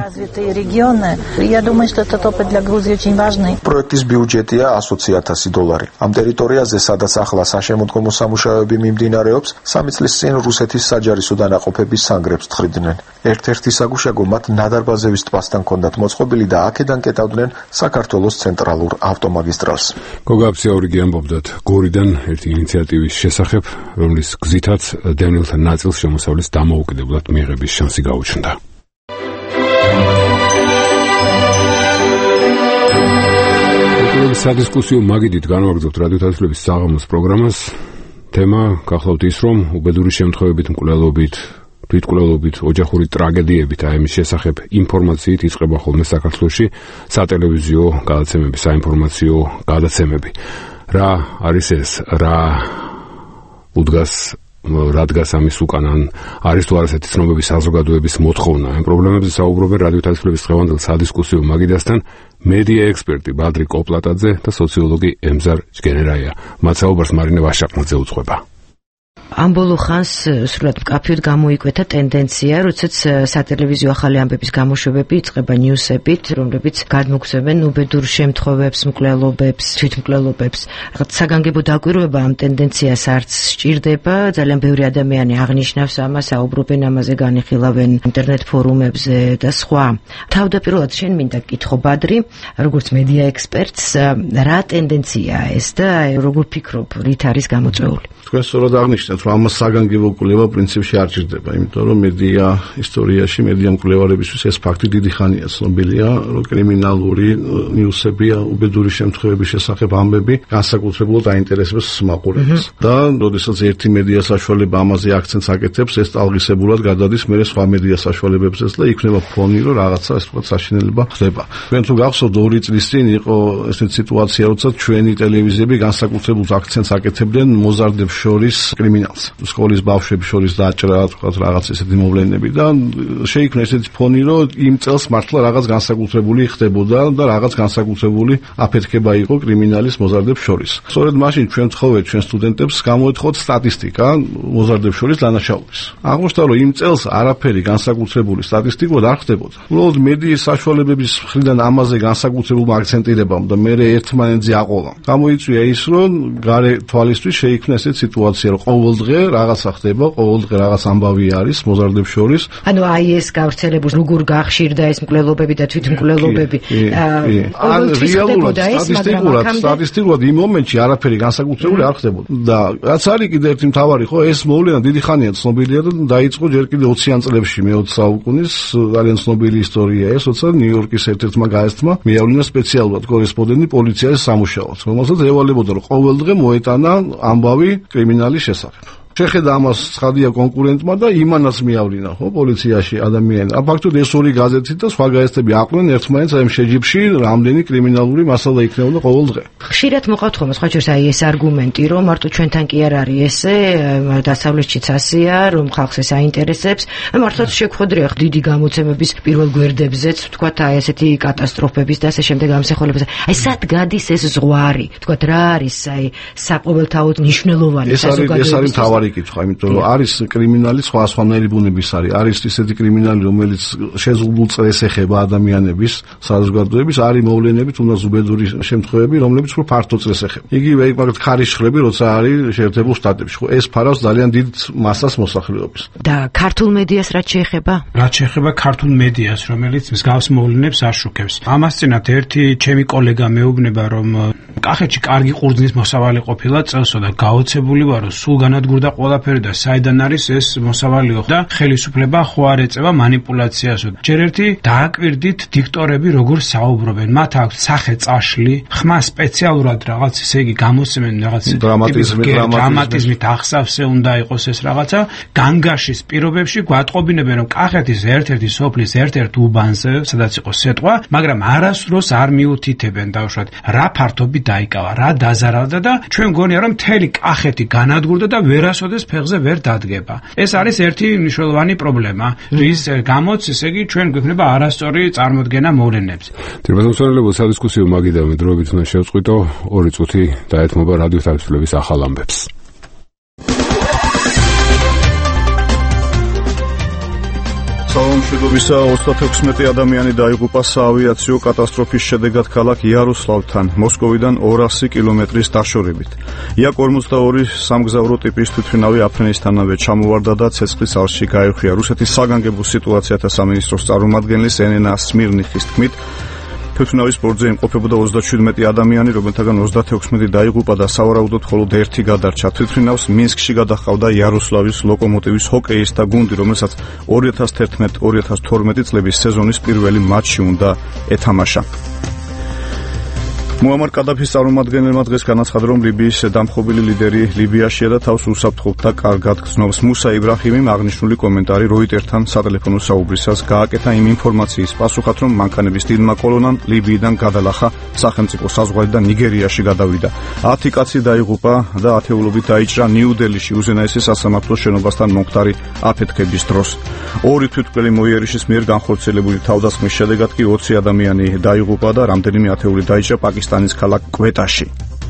პროექტის ბიუჯეტია $100,000. ამ ტერიტორიაზე, სადაც ახლა საშემოდგომო სამუშაოები მიმდინარეობს, 3 წლის წინ რუსეთის საჯარისო დანაყოფების სანგრებს თხრიდნენ. ერთ-ერთი საგუშაგო მათ ნადარბაზევის ტბასთან ჰქონდათ მოწყობილი და აქედან კეტავდნენ საქართველოს ცენტრალურ ავტომაგისტრალს. გოგაფსია ორიგი ამბობდათ გორიდან ერთი ინიციატივის შესახებ, რომლის გზითაც დევნილთა ნაწილს შემოსავლის დამოუკიდებლად მიღების შანსი გაუჩნდა. სადისკუსიო მაგიდით განვაგრძობთ რადიო თავისუფლების საღამოს პროგრამას. თემა გახლავთ ის, რომ უბედური შემთხვევებით, მკვლელობით, თვითმკვლელობით, ოჯახური ტრაგედიებით აი ამის შესახებ ინფორმაციით იწყება ხოლმე საქართველოში სატელევიზიო გადაცემები, საინფორმაციო გადაცემები. რა არის ეს? რა უდგას რადგას ამის უკან ან არის თუ არა ესეთი ცნობების საზოგადოების მოთხოვნა? ამ პრობლემებზე საუბრობენ რადიო თავისუფლების დღევანდელ სადისკუსიო მაგიდასთან მედია ექსპერტი ბადრი კოპლატაძე და სოციოლოგი ემზარ ჯგენერაია. მათ საუბარს მარინე ვაშაყნაძე უძღვება. ამ ბოლო ხანს სრულად მკაფიოდ გამოიკვეთა ტენდენცია, როდესაც სატელევიზიო ახალი ამბების გამოშვებები იწყება ნიუსებით, რომლებიც გადმოგვცემენ უბედურ შემთხვევებს, მკვლელობებს, თვითმკვლელობებს. რაღაც საგანგებო დაკვირვება ამ ტენდენციას არც სჭირდება, ძალიან ბევრი ადამიანი აღნიშნავს ამას, საუბრობენ ამაზე, განიხილავენ ინტერნეტ ფორუმებზე და სხვა. თავდაპირველად შენ მინდა გკითხო ბადრი, როგორც მედია ექსპერტს, რა ტენდენციაა ეს და როგორ ფიქრობ, რით არის გამოწვეული? თქვენ სწორად აღნიშნეთ, რომ ამას საგანგებო კვლევა პრინციპში არ ჭირდება, იმიტომ რომ მედია ისტორიაში, მედია მკვლევარებისთვის ეს ფაქტი დიდი ხანია ცნობილია, რომ კრიმინალური ნიუსები, უბედური შემთხვევების შესახებ ამბები განსაკუთრებულად აინტერესებს მაყურებელს. და როდესაც ერთი მედია საშუალება ამაზე აქცენტს აკეთებს, ეს ტალღისებურად გადადის მერე სხვა მედია საშუალებებზეც და იქნება ფონი, რომ რაღაცა ეს თქვა საშინელება ხდება. თქვენ თუ გახსოვთ 2 წლის წინ იყო ესეთი სიტუაცია, როდესაც ჩვენი ტელევიზიები განსაკუთრებულ აქცენტს აკეთებდნენ მოზარდებს შორის კრიმინალს. სკოლის ბავშვების შორის დაჭრა, თქვა რაღაც ესეთი მოვლენები და შეიქმნა ესეთი ფონი, რომ იმ წელს მართლა რაღაც განსაკუთრებული ხდებოდა და რაღაც განსაკუთრებული აფეთქება იყო კრიმინალის მოზარდებს შორის. სწორედ მაშინ ჩვენ ვთხოვეთ ჩვენ სტუდენტებს გამოეთხოვოთ სტატისტიკა მოზარდებს შორის დანაშაულის. აღმოჩნდა, რომ იმ წელს არაფერი განსაკუთრებული სტატისტიკურად არ ხდებოდა. უბრალოდ მედიის საშუალებების მხრიდან ამაზე განსაკუთრებულ აქცენტირებამ და მერე ერთმანეთზე აყოლამ. გამოიწვია ის, რომ გარე თვალისთვის შეიქმნა ესეთი სიტუაცია, რომ ყოველ ყოველდღე რაღაცა ხდება, ყოველდღე რაღაც ამბავი არის მოზარდებს შორის. ანუ აი ეს გავრცელებული როგორ გახშირდა ეს მკვლელობები და თვითმკვლელობები. რეალურად სტატისტიკურად იმ მომენტში არაფერი განსაკუთრებული არ ხდებოდა. და რაც არის კიდე ერთი მთავარი, ხო, ეს მოვლენა დიდი ხანია ცნობილია და დაიწყო ჯერ კიდე 20-იან წლებში მე-20 საუკუნის ძალიან ცნობილი ისტორია ეს, როცა ნიუ-იორკის ერთ-ერთმა გაერთმა მიავლინა სპეციალურად კორესპონდენტი პოლიციის სამუშაოდ, რომელსაც ევალებოდა რომ ყოველდღე მოეტანა ამბავი კრიმინალის შესახებ. შეხედა ამას ცხადია კონკურენტმა და იმანაც მიავლინა ხო პოლიციაში ადამიანი. აფაქტოდ ეს ორი გაზეთი და სხვა გაზეთები აყვნენ ერთმანეთს აი შეჯიბში რამდენი კრიმინალური მასალა იქნებოდა ყოველდღე. ხშირად მოყავთ ხოლმე სხვა შორის აი ეს არგუმენტი რომ მარტო ჩვენთან კი არ არის ესე დასავლეთშიც ასეა რომ ხალხს ეს აინტერესებს. მართლაც შეგხვედრია დიდი გამოცემების პირველ გვერდებზეც თქვათ აი ესეთი კატასტროფების და ასე შემდეგ ამსახურებებს. აი სად გადის ეს ზღვარი? თქვათ რა არის აი საყოველთაოდ მნიშვნელოვანი საზოგადოების კითხვა, იმიტომ რომ არის კრიმინალი სხვადასხვანაირი ბუნების არის ისეთი კრიმინალი, რომელიც შეზღუდულ წრეს ეხება ადამიანების საზოგადოების, არის მოვლენები, თუნდაც უბედური შემთხვევები, რომლებიც უფრო ფართო წრეს ეხება. იგივე მაგალითად ქარიშხლები, როცა არის შეერთებულ შტატებში, ხო, ეს ფარავს ძალიან დიდ მასას მოსახლეობის. და ქართულ მედიას რაც შეეხება? რაც შეეხება ქართულ მედიას, რომელიც მსგავს მოვლენებს აშუქებს. ამას წინათ ერთი ჩემი კოლეგა მეუბნება, რომ კახეთში კარგი ყურძნის მოსავალი ყოფილა წელსო და გაოცებული ვარ, რომ სულ განადგურდა ყველაფერი და საიდან არის ეს მოსავალიო და ხელისუფლება ხო არ ეწევა манипуляციასო. ჯერ ერთი დააკვირდით დიქტორები როგორ საუბრობენ. მათ აქვს სახე წაშლი, ხმა სპეციალურად რაღაც ესე იგი გამოსცემენ რაღაც დრამატიზმით ახსავსე უნდა იყოს ეს რაღაცა. განგაშის პირობებში გვატყობინებენ რომ კახეთის ერთ-ერთი სოფლის ერთ-ერთ უბანზე, სადაც იყო სეტყვა, მაგრამ არასდროს არ მიუთითებენ დავუშვათ რა ფართობი დაიკავა, რა დაზარავდა და ჩვენ გონია რომ მთელი კახეთი განადგურდა და ვერასოდეს ფეხზე ვერ დადგება. ეს არის ერთი მნიშვნელოვანი პრობლემა, რის გამოც ესე იგი ჩვენ გვექნება არასწორი წარმოდგენა მოვლენებზე. თერმოსწორელებო სადისკუსიო მაგიდამე დროებით უნდა შევწყვიტო 2 წუთი დაეთმობა რადიო თავისუფლების ახალ ამბებს. სამშვიდობისა 36 ადამიანი დაიღუპა საავიაციო კატასტროფის შედეგად ქალაქ იაროსლავთან, მოსკოვიდან 200 კილომეტრის დაშორებით. Ia-42 სამგზავრო ტიპის თვითმფრინავი აფრენისთანავე ჩამოვარდა და ცეცხლის ალში გაეხვია. რუსეთის საგანგებო სიტუაციათა სამინისტროს წარმომადგენლის ელენა სმირნიხის თქმით, თვითმფრინავის ბორტზე იმყოფებოდა 37 ადამიანი, რომელთაგან 36 დაიღუპა და სავარაუდოდ მხოლოდ ერთი გადარჩა. თვითმფრინავს მინსკში გადაჰყავდა იაროსლავის ლოკომოტივის ჰოკეისტთა გუნდი, რომელსაც 2011-2012 წლების სეზონის პირველი მატჩი უნდა ეთამაშა. მუამარ კადაფის წარმომადგენელმა დღეს განაცხადა, რომ ლიბიის დამხობილი ლიდერი ლიბიაშია და თავს უსაფრთხოდ და კარგად გრძნობს. მუსა იბრაჰიმიმ აღნიშნული კომენტარი როიტერთან სატელეფონო საუბრისას გააკეთა იმ ინფორმაციის პასუხად, რომ მანქანების დიდმა კოლონამ ლიბიიდან გადალახა სახელმწიფო საზღვარი და ნიგერიაში გადავიდა. 10 კაცი დაიღუპა და ათეულობით დაიჭრა ნიუ-დელიში უზენაესი სასამართლოს შენობასთან მომხდარი აფეთქების დროს. 2 თვითმკვლელი მოიერიშის მიერ განხორციელებული თავდასხმის შედეგად კი 20 ადამიანი დაიღუპა და რამდენიმე ათეული დაიჭრა პაკისტანის ქალაქ კვეტაში.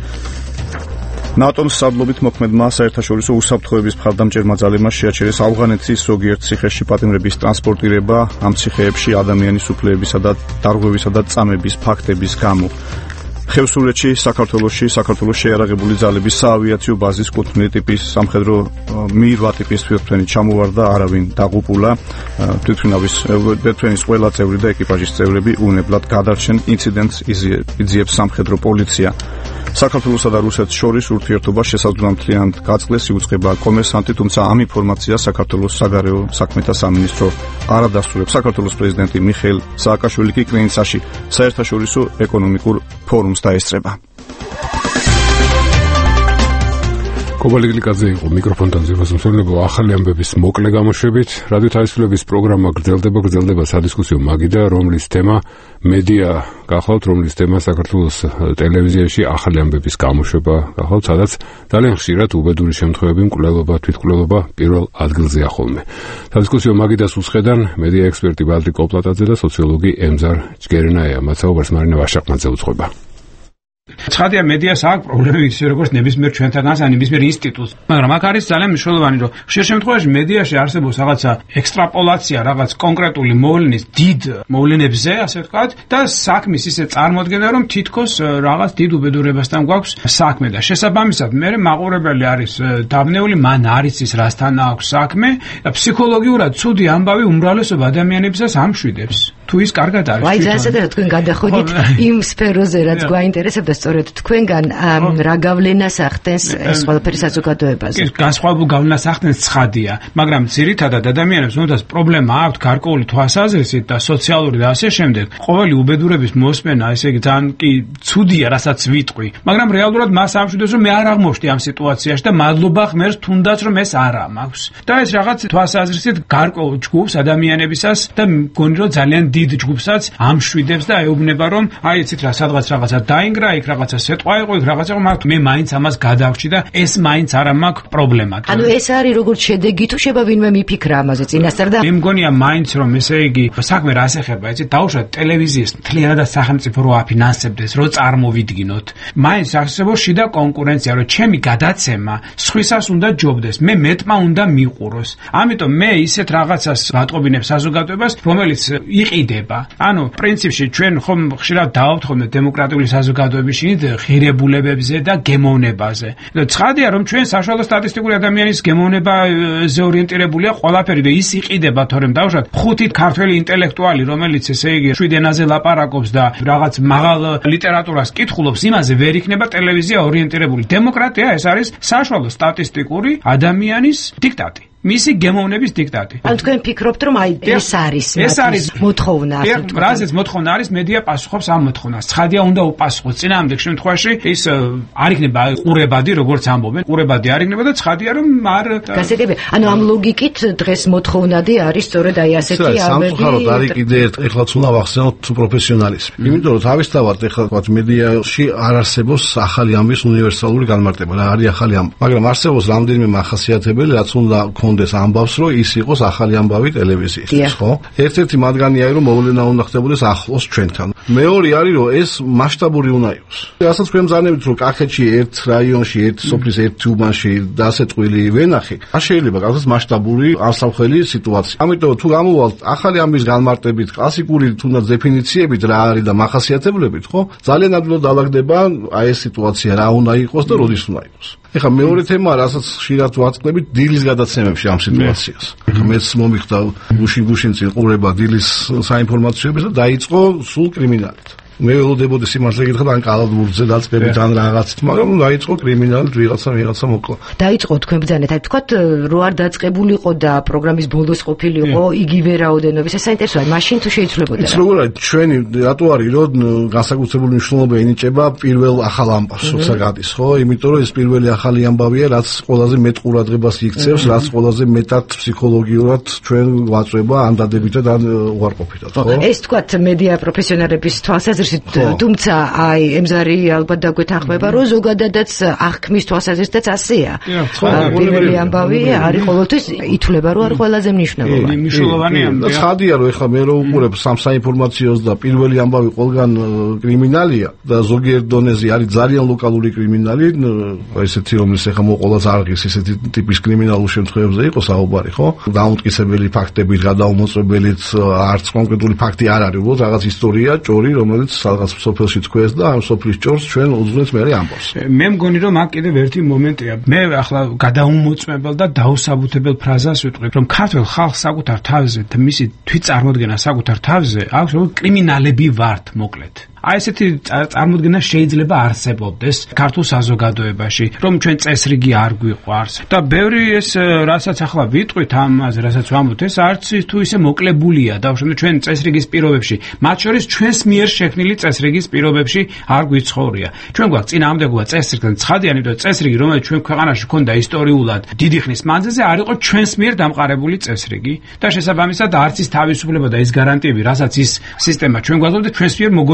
ნატოს სარდლობით მოქმედმა საერთაშორისო უსაფრთხოების მხარდამჭერმა ძალებმა შეაჩერეს ავღანეთის ზოგიერთ ციხეში პატიმრების ტრანსპორტირება ამ ციხეებში ადამიანის უფლებისა და დარღვევისა და წამების ფაქტების გამო. ხევსურეთში, საქართველოს შეიარაღებული ძალების საავიაციო ბაზის კუთვნილი ტიპის სამხედრო Mi-8 ტიპის თვითმფრინავი ჩამოვარდა, არავინ დაღუპულა. თვითმფრინავის ყველა წევრი და ეკიპაჟის წევრები უნებლად გადარჩენ. ინციდენტს იძიებს სამხედრო პოლიცია. საქართველოსა და რუსეთს შორის ურთიერთობა შესაძლოა მთლიანად გაწყვეტს, იუწყება კომერსანტი, თუმცა ამ ინფორმაციას საქართველოს საგარეო საქმეთა სამინისტრო არ ადასტურებს. საქართველოს პრეზიდენტი მიხეილ სააკაშვილი კი კრინცაში საერთაშორისო ეკონომიკურ ფორუმს დაესწრება. კობალიკლიკაძე იყო მიკროფონთან ზემოსმსვლელებო ახალი ამბების მოკლე გამოშვებით. რადიო თავისუფლების პროგრამა გრძელდება სადისკუსიო მაგიდა, რომლის თემა მედია გახლავთ, რომლის თემა საქართველოს ტელევიზიაში ახალი ამბების გამოშვება გახლავთ, სადაც ძალიან ხშირად უბედური შემთხვევები, მკვლელობა, თვითმკვლელობა პირველ ადგილზეა ხოლმე. სადისკუსიო მაგიდას უსხედან მედია ექსპერტი ბადრი კოპლატაძე და სოციოლოგი ემზარ ჯგერინაია. მათ საუბარს მარინა ვაშაკმაძე უძღვება. ცხადია მედიას აქვს პრობლემები ისე როგორც ნებისმიერ ჩვენთანაც ან ნებისმიერ ინსტიტუტს, მაგრამ აქ არის ძალიან მნიშვნელოვანი, რომ ხშირ შემთხვევაში მედიაში არსებობს რაღაცა ექსტრაპოლაცია რაღაც კონკრეტული მოვლენის დიდ მოვლენებზე, ასე ვთქვათ, და საქმის ისე წარმოადგენა, რომ თითქოს რაღაც დიდ უბედურებასთან გვაქვს საქმე და შესაბამისად მე მაყურებელი არის დაბნეული, მან არის ის რასთან აქვს საქმე და ფსიქოლოგიურად ცუდი ამბავი უმრავლესობა ადამიანებსაც ამშვიდებს. თუ ის კარგად არის. აი ძალიან საერთოდ თქვენ გადაходით იმ სფეროზე, რაც გვაინტერესებდა, სწორედ თქვენგან რა გავლენას ახდენს ეს ყველაფერი საზოგადოებაზე. განსხვავებულ გავლენას ახდენს ცხადია, მაგრამ ძირითადად ადამიანებს უნდათ პრობლემა აქვთ გარკვეული თვალსაზრისით და სოციალური და ასე შემდეგ. ყოველი უბედურების მოსმენა, ესე იგი ძალიან კი ცუდია, რასაც ვიტყვი, მაგრამ რეალურად მას ამშვიდებს, რომ მე არ აღმოჩნდი ამ სიტუაციაში და მადლობა ღმერთს თუნდაც რომ ეს არ მაქვს. და ეს რაღაც თვალსაზრისით გარკვეულ ჯგუფს ადამიანებისას და მგონი რომ ძალიან დიდ ჯგუფსაც ამშვიდებს და ეუბნება რომ აი იცით რა სადღაც რაღაცა დაინგრა, იქ რაღაცა სიტყვა იყო, იქ რაღაცა მაქვს, მე მაინც ამას გადავრჩი და ეს მაინც არ მაქვს პრობლემა. ანუ ეს არის როგორც შედეგი თუ შეება ვინმე მიფიქრა ამაზე წინასწარ და მე მგონია მაინც რომ ესე იგი საქმე რას ეხება, იცით დაუშვათ ტელევიზიის მთლიანად სახელმწიფო რო აფინანსებდეს, რო წარმოვიდგინოთ. მაინც არსებობს შიდა კონკურენცია, რომ ჩემი გადაცემა სხვისას უნდა ჯობდეს, მე მეტმა უნდა მიყუროს. ამიტომ მე ისეთ რაღაცას ვატყობინებ საზოგადოებას, რომელიც იყიდება. ანუ პრინციპში ჩვენ ხომ ხშირად დავავთხოვთ დემოკრატიული საზოგადოების ღირებულებებზე და გემოვნებაზე. ცხადია რომ ჩვენ საშუალო სტატისტიკური ადამიანის გემოვნებაზე ორიენტირებულია ყველაფერი და ის იყიდება, თორემ დავუშვათ 5 ქართველი ინტელექტუალი, რომელიც ესე იგი შვიდ ენაზე ლაპარაკობს და რაღაც მაღალ ლიტერატურას კითხულობს, იმაზე ვერ იქნება ტელევიზია ორიენტირებული. დემოკრატია ეს არის საშუალო სტატისტიკური ადამიანის დიქტატი. მისი გემოვნების დიქტატი. ან თქვენ ფიქრობთ რომ აი ეს არის მოთხოვნა, ასე ვთქვათ. რაზეც მოთხოვნა არის, მედია პასუხობს ამ მოთხოვნას. ცხადია უნდა უპასუხოს. წინააღმდეგ შემთხვევაში ის არ იქნება ყურებადი, როგორც ამბობენ. ყურებადი არ იქნება და ცხადია რომ არ გასაგები. ანუ ამ ლოგიკით დღეს მოთხოვნადი არის სწორედ აი ასეთი ამბები. სამწუხაროდ არის კიდე ერთ ეხლაც უნდა ვახსენოთ პროფესიონალიზმი. იმიტომ რომ თავისთავად ეხლა ვთქვათ მედიაში არ არსებობს ახალი ამბის უნივერსალური განმარტება. რა არის ახალი ამბავი? მაგრამ არსებობს რამდენიმე მახასიათებელი, რაც უნდა ეს ამბავს რომ ის იყოს ახალი ამბავი ტელევიზიის, ხო? ერთ-ერთი მათგანი არის რომ მოვლენა უნდა ხდებოდეს ახლოს ჩვენთან. მეორე არის რომ ეს მასშტაბური უნდა იყოს. რასაც თქვენ მზანებით რომ კახეთში ერთ რაიონში, ერთ სოფლის ერთ უბანში დასეტყვილი ვენახი, არ შეიძლება გახდეს მასშტაბური ასამხელი სიტუაცია. ამიტომ თუ გამოვალთ ახალი ამბის განმარტებით, კლასიკური თუნდაც დეფინიციებით რა არის და მახასიათებლებით, ხო? ძალიან ადვილად დაალაგდება აი ეს სიტუაცია რა უნდა იყოს და როდის უნდა იყოს. ეხლა მეორე თემა, რასაც ხშირად ვაწყდებით დილის გადაცემებში ამ სიტუაციას. მეც მომიხდა გუშინ წინ ყურება დილის საინფორმაციოებს და დაიწყო სულ კრიმინალით. მე ველოდებოდი სიმართლე გითხრათ ან კალათბურთზე დაწყებით ან რაღაცით, მაგრამ დაიწყო კრიმინალით ვიღაცა მოკლა. დაიწყო თქვენ ბრძანეთ, აი თქვათ რო არ დაწყებულიყო და პროგრამის ბოლოს ყოფილიყო იგივე რაოდენობის, ეს საინტერესოა, მაშინ თუ შეიძლებოდა. ის როგორ არის ჩვენი რატო არის რომ განსაკუთრებული მნიშვნელობა ენიჭება პირველ ახალ ამბავს, როცა გადის, ხო? იმიტომ რომ ეს პირველი ახალი ამბავია, რაც ყველაზე მეტ ყურადღებას იქცევს, რაც ყველაზე მეტად ფსიქოლოგიურად ჩვენ გვაწვება ან დადებითად ან უარყოფითად, ხო? ეს თქვათ მედია პროფესიონალების თვალსაზრისით, თუმცა აი ემზარი ალბათ დაგვეთანხმება, რომ ზოგადადაც აღქმის თვალსაზრისითაც ასეა. პირველი ამბავი არის ყოველთვის ითვლება, რომ არის ყველაზე მნიშვნელოვანი. მნიშვნელოვანია. ცხადია რომ ეხლა მე რომ უყურებ საინფორმაციოს და პირველი ამბავი ყველგან კრიმინალია და ზოგიერთ დონეზე არის ძალიან ლოკალური კრიმინალი, ესეთი რომელიც ეხლა მოყოლას არღის ესეთი ტიპის კრიმინალურ შემთხვევებზე იყო საუბარი, ხო? დაუმტკიცებელი ფაქტებით, გადაუმოწმებელიც არც კონკრეტული ფაქტი არ არის, უბრალოდ რაღაც ისტორია, ჭორი, რომელიც სადღაც სოფელში თქويس და ამ სოფლის ჭორს ჩვენ უძვნეს მე ამბავს. მე მგონი რომ აქ კიდევ ერთი მომენტია. მე ახლა გადაუმოწმებელ და დაუსაბუთებელ ფრაზას ვიტყვი, რომ ქართულ ხალხს საკუთარ თავზე და მისი თვითწარმოდგენა საკუთარ თავზე აქვს, რომ კრიმინალები ვართ, მოკლედ. აი ესეთი წარმოდგენა შეიძლება არსებობდეს ქართულ საზოგადოებაში, რომ ჩვენ წესრიგი არ გვიყვარს და ბევრი ეს რასაც ახლა ვიტყვით ამაზე, რასაც ვამბობთ, ეს არც თუ ისე მოკლებულია და ჩვენ წესრიგის პირობებში, მათ შორის ჩვენს მიერ შექმნილი წესრიგის პირობებში არ გვიცხოვრია. ჩვენ გვაქვს წინააღმდეგობა წესრიგთან ცხადია, იმიტომ წესრიგი, რომელიც ჩვენ ქვეყანაში ჰქონდა ისტორიულად დიდი ხნის მანძილზე, არ იყო ჩვენს მიერ დამყარებული წესრიგი და შესაბამისად არც ის თავისუფლება და ის გარანტიები, რასაც ის სისტემა ჩვენ გვაძლევდა, ჩვენს მიერ მოგონილი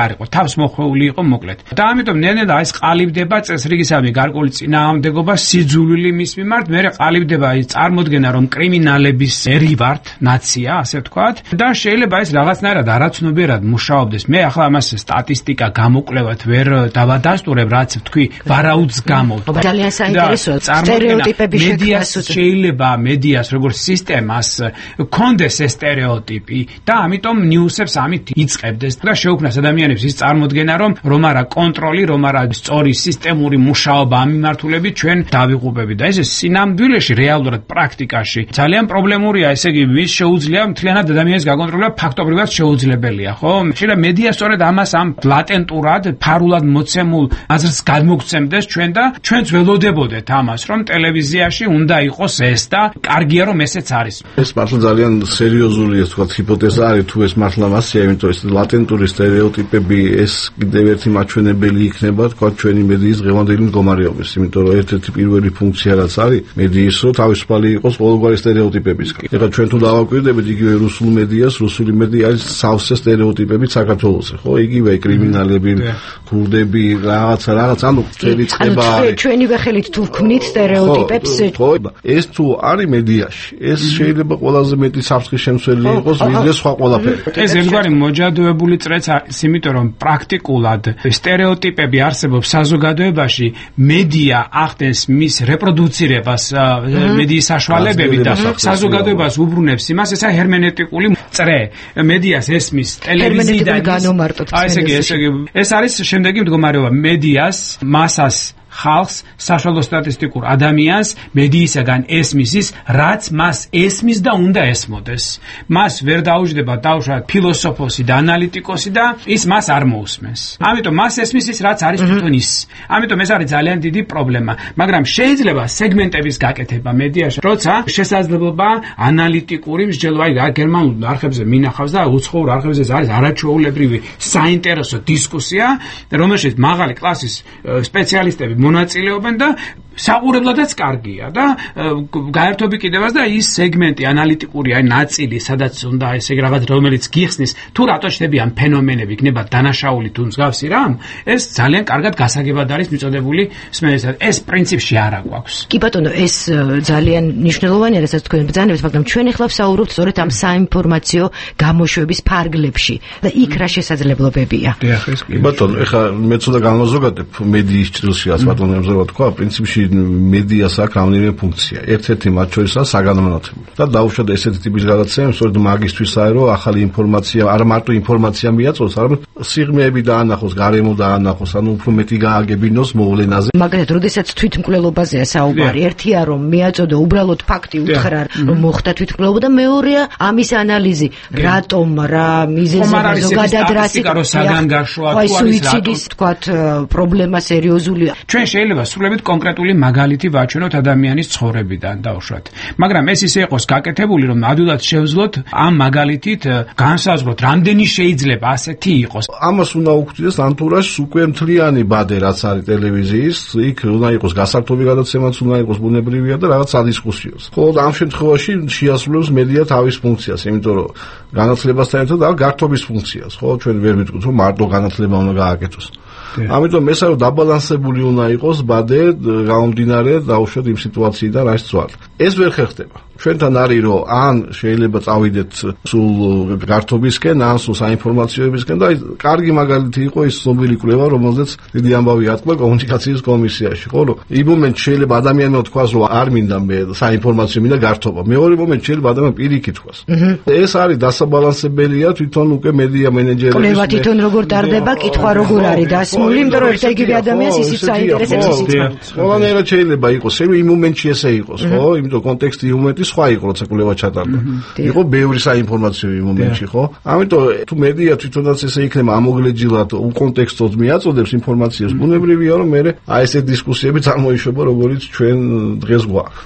არ იყო, თავს მოხვეული იყო მოკლედ. და ამიტომ ნელ-ნელა ეს ყალიბდება წესრიგისამი გარკვეული წინააღმდეგობა სიძულვილი მის მიმართ, მერე ყალიბდება ის წარმოდგენა, რომ კრიმინალების ერი ვართ, ნაცია, ასე ვთქვათ, და შეიძლება ეს რაღაცნაირად არაცნობიერად მუშაობდეს. მე ახლა ამას სტატისტიკა გამოკვლევად ვერ დავადასტურებ, რაც ვთქვი, ვარაუდს გამო. ძალიან საინტერესოა სტერეოტიპების მედიას შეიძლება მედიას როგორც სისტემას კონდეს ეს სტერეოტიპი და ამიტომ ნიუსებს ამით იწყებდეს და შეუქმნას ადამიანებს ის წარმოდგენა, რომ არა კონტროლი, რომ არა სწორი სისტემური მუშაობა ამ მიმართულებით ჩვენ დავიღუპებით და ეს სინამდვილეში რეალურად პრაქტიკაში ძალიან პრობლემურია, ესე იგი ვის შეუძლია მთლიანად ადამიანის გაკონტროლება ფაქტობრივად შეუძლებელია, ხო? შეიძლება მედია სწორედ ამას ამ ლატენტურად, ფარულად მოცემულ აზრს გადმოგცემდეს ჩვენ და ჩვენც ველოდებოდეთ ამას, რომ ტელევიზიაში უნდა იყოს ეს და კარგია რომ ესეც არის. ეს მართლა ძალიან სერიოზული ეს თქვა ჰიპოთეზა არის თუ ეს მართლა მასია, იმიტომ ეს ლატენტური სტერეოტიპები ეს კიდევ ერთი მაჩვენებელი იქნება თქვა ჩვენი მედიის დღევანდელი მდგომარეობის, იმიტომ რომ ერთ-ერთი პირველი ფუნქცია რაც არის მედიის, რომ თავისუფალი იყოს ყოველგვარი სტერეოტიპებისგან. ეხლა ჩვენ თუ დავაკვირდებით იგივე რუსულ მედიას, რუსული მედია არის სავსე სტერეოტიპებით საქართველოში, ხო? იგივე კრიმინალები, ქურდები, რაღაც, ანუ წელი წება არის. ჩვენივე ხელით თუ ვქმნით სტერეოტიპებს, ხო, ეს თუ არის მედიაში, ეს შეიძლება ყველაზე მეტი საფრთხის შემცველი იყოს, ვიდრე სხვა ყველაფერი. ეს ერთგვარი მოჯადოებული წრეც არის, იმიტომ რომ პრაქტიკულად სტერეოტიპები არსებობს საზოგადოებაში, მედია ახდენს მის რეპროდუცირებას მედიის საშუალებებით და საზოგადოებას უბრუნებს იმას, ესა ჰერმენევტიკული წრე. მედიას ესმის ტელევიზიიდან განომარტოთ. ესე იგი, ეს არის შემდეგი მდგომარეობა. მედიას მასას ხალხს, საშუალო სტატისტიკურ ადამიანს მედიისაგან ესმის ის, რაც მას ესმის და უნდა ესმოდეს. მას ვერ დაუჯდება დაუშვათ ფილოსოფოსი და ანალიტიკოსი და ის მას არ მოусმენს. ამიტომ მას ესმის ის, რაც არის თვითონ ის. ამიტომ ეს არის ძალიან დიდი პრობლემა. მაგრამ შეიძლება სეგმენტების გაკეთება მედიაში, როცა შესაძლებლობა ანალიტიკური მსჯელობა, აი გერმანულ არხებზე მინახავს და უცხოურ არხებზე არის არაჩვეულებრივი საინტერესო დისკუსია, რომელშიც მაღალი კლასის სპეციალისტები მონაწილეობენ და საყურებლადაც კარგია და გაერთობი კიდევაც და ის სეგმენტი ანალიტიკური აი ნაწილი, სადაც უნდა ესე იგი რაღაც რომელიც გიხსნის, თუ რატო შდებიან ფენომენები, იქნება დანაშაული თუ მსგავსი რამ, ეს ძალიან კარგად გასაგებად არის მიწოდებული სმენისად. ეს პრინციპში არა გვაქვს. კი ბატონო, ეს ძალიან მნიშვნელოვანია, რასაც თქვენ ბრძანებთ, მაგრამ ჩვენ ახლა ვსაუბრობთ სწორედ ამ საინფორმაციო გამოშვების ფარგლებში და იქ რა შესაძლებლობებია. ბატონო, ეხლა მეც უნდა განვაზოგადებ მედიის ჭრილში, რაც ბატონო ემზრება თქვა, პრინციპში მედიას აქვს რამდენიმე ფუნქცია. ერთ-ერთი მათ შორისაა საგანმანათლებლო. და დაუშვათ ესეთი ტიპის გადაცემა, სწორედ მაგისთვისაა, რომ ახალი ინფორმაცია, არა მარტო ინფორმაცია მიაწოდოს, არამედ სიღრმეები დაანახოს, გარემო დაანახოს, ანუ უფრო მეტი გააგებინოს მოვლენაზე. მაგალითად, როდესაც თვითმკვლელობაზეა საუბარი, ერთია რომ მიაწოდო უბრალოდ ფაქტი უთხრა, რომ მოხდა თვითმკვლელობა და მეორეა ამის ანალიზი, რატომ, რა მიზეზია, ზოგადად რა საგანგაშოა, თუ არის სუიციდის, თქვათ, პრობლემა სერიოზულია. ჩვენ შეიძლება სრულებით კონკრეტული მაგალითი ვაჩვენოთ ადამიანის ცხოვრებიდან დაუშვათ. მაგრამ ეს ისე იყოს გაკეთებული, რომ ადვილად შევძლოთ ამ მაგალითით განსაზღვროთ, რამდენი შეიძლება ასეთი იყოს. ამას უნდა უხდიდეს ანტურაჟს უკვე მთლიანი ბადე, რაც არის ტელევიზიის, იქ უნდა იყოს გასართობი გადაცემაც, უნდა იყოს ბუნებრივია და რაღაც სადისკუსიოს. ხო, ამ შემთხვევაში შეასრულებს მედია თავის ფუნქციას, იმიტომ რომ განათლებასთან ერთად აქვს გართობის ფუნქციას. ხო, ჩვენ ვერ ვიტყვით, რომ მარტო განათლება უნდა გააკეთოს. ამიტომ ეს არის დაბალანსებული უნდა იყოს ბადე გამომდინარე დაუშვათ იმ სიტუაციიდან რაც წვალ. ეს ვერ ხერხდება. ჩვენთან არის რომ ან შეიძლება წავიდეთ სულ გართობისკენ, ან სულ საინფორმაციოებისკენ და კარგი მაგალითი იყო ის ცნობილი კვლევა, რომელზეც დიდი ამბავი ატყდა კომუნიკაციის კომისიაში, ხო, რომ იმ მომენტში შეიძლება ადამიანმა თქვას, რომ არ მინდა მე საინფორმაციო, მინდა გართობა. მეორე მომენტში შეიძლება ადამიანი პირიქით თქვას. ეს არის დასაბალანსებელია თვითონ უკვე მედია მენეჯერების. კვლევა თვითონ როგორ ტარდება, კითხვა როგორ არის დასმული, იმიტომ რომ ერთ იგივე ადამიანს ისიც საინტერესებს ისიც. ყველანაირად შეიძლება იყოს, იმ მომენტში ესე იყოს, ხო? იმიტომ კონტექსტი იმ მომენტში სხვა იყო, როცა კვლევა ჩატარდა. იყო ბევრი საინფორმაციო იმ მომენტში, ხო? ამიტომ თუ მედია თვითონაც ესე იქნება ამოგლეჯილად უკონტექსტოდ მიაწოდებს ინფორმაციას, ბუნებრივია რომ მე აი ესე დისკუსიები წარმოიშვება, როგორც ჩვენ დღეს გვაქვს.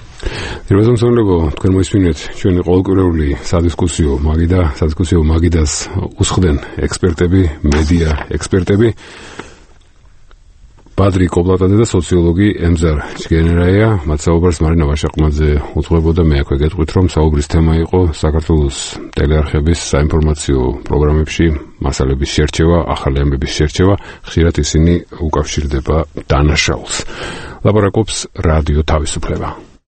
დიახ, თქვენ მოისმინეთ ჩვენი ყოველკვირეული სადისკუსიო მაგიდას usხდენ ექსპერტები, მედია ექსპერტები. ბადრი კობლატაძე და სოციოლოგი ემზარ ჩგენერაია. მათ საუბარს მარინა ვაშაყმაძე უძღვებოდა. მე აქვე გეტყვით, რომ საუბრის თემა იყო საქართველოს ტელეარხების საინფორმაციო პროგრამებში მასალების შერჩევა, ახალი ამბების შერჩევა, ხშირად ისინი უკავშირდება დანაშაულს. ლაპარაკობს რადიო თავისუფლება.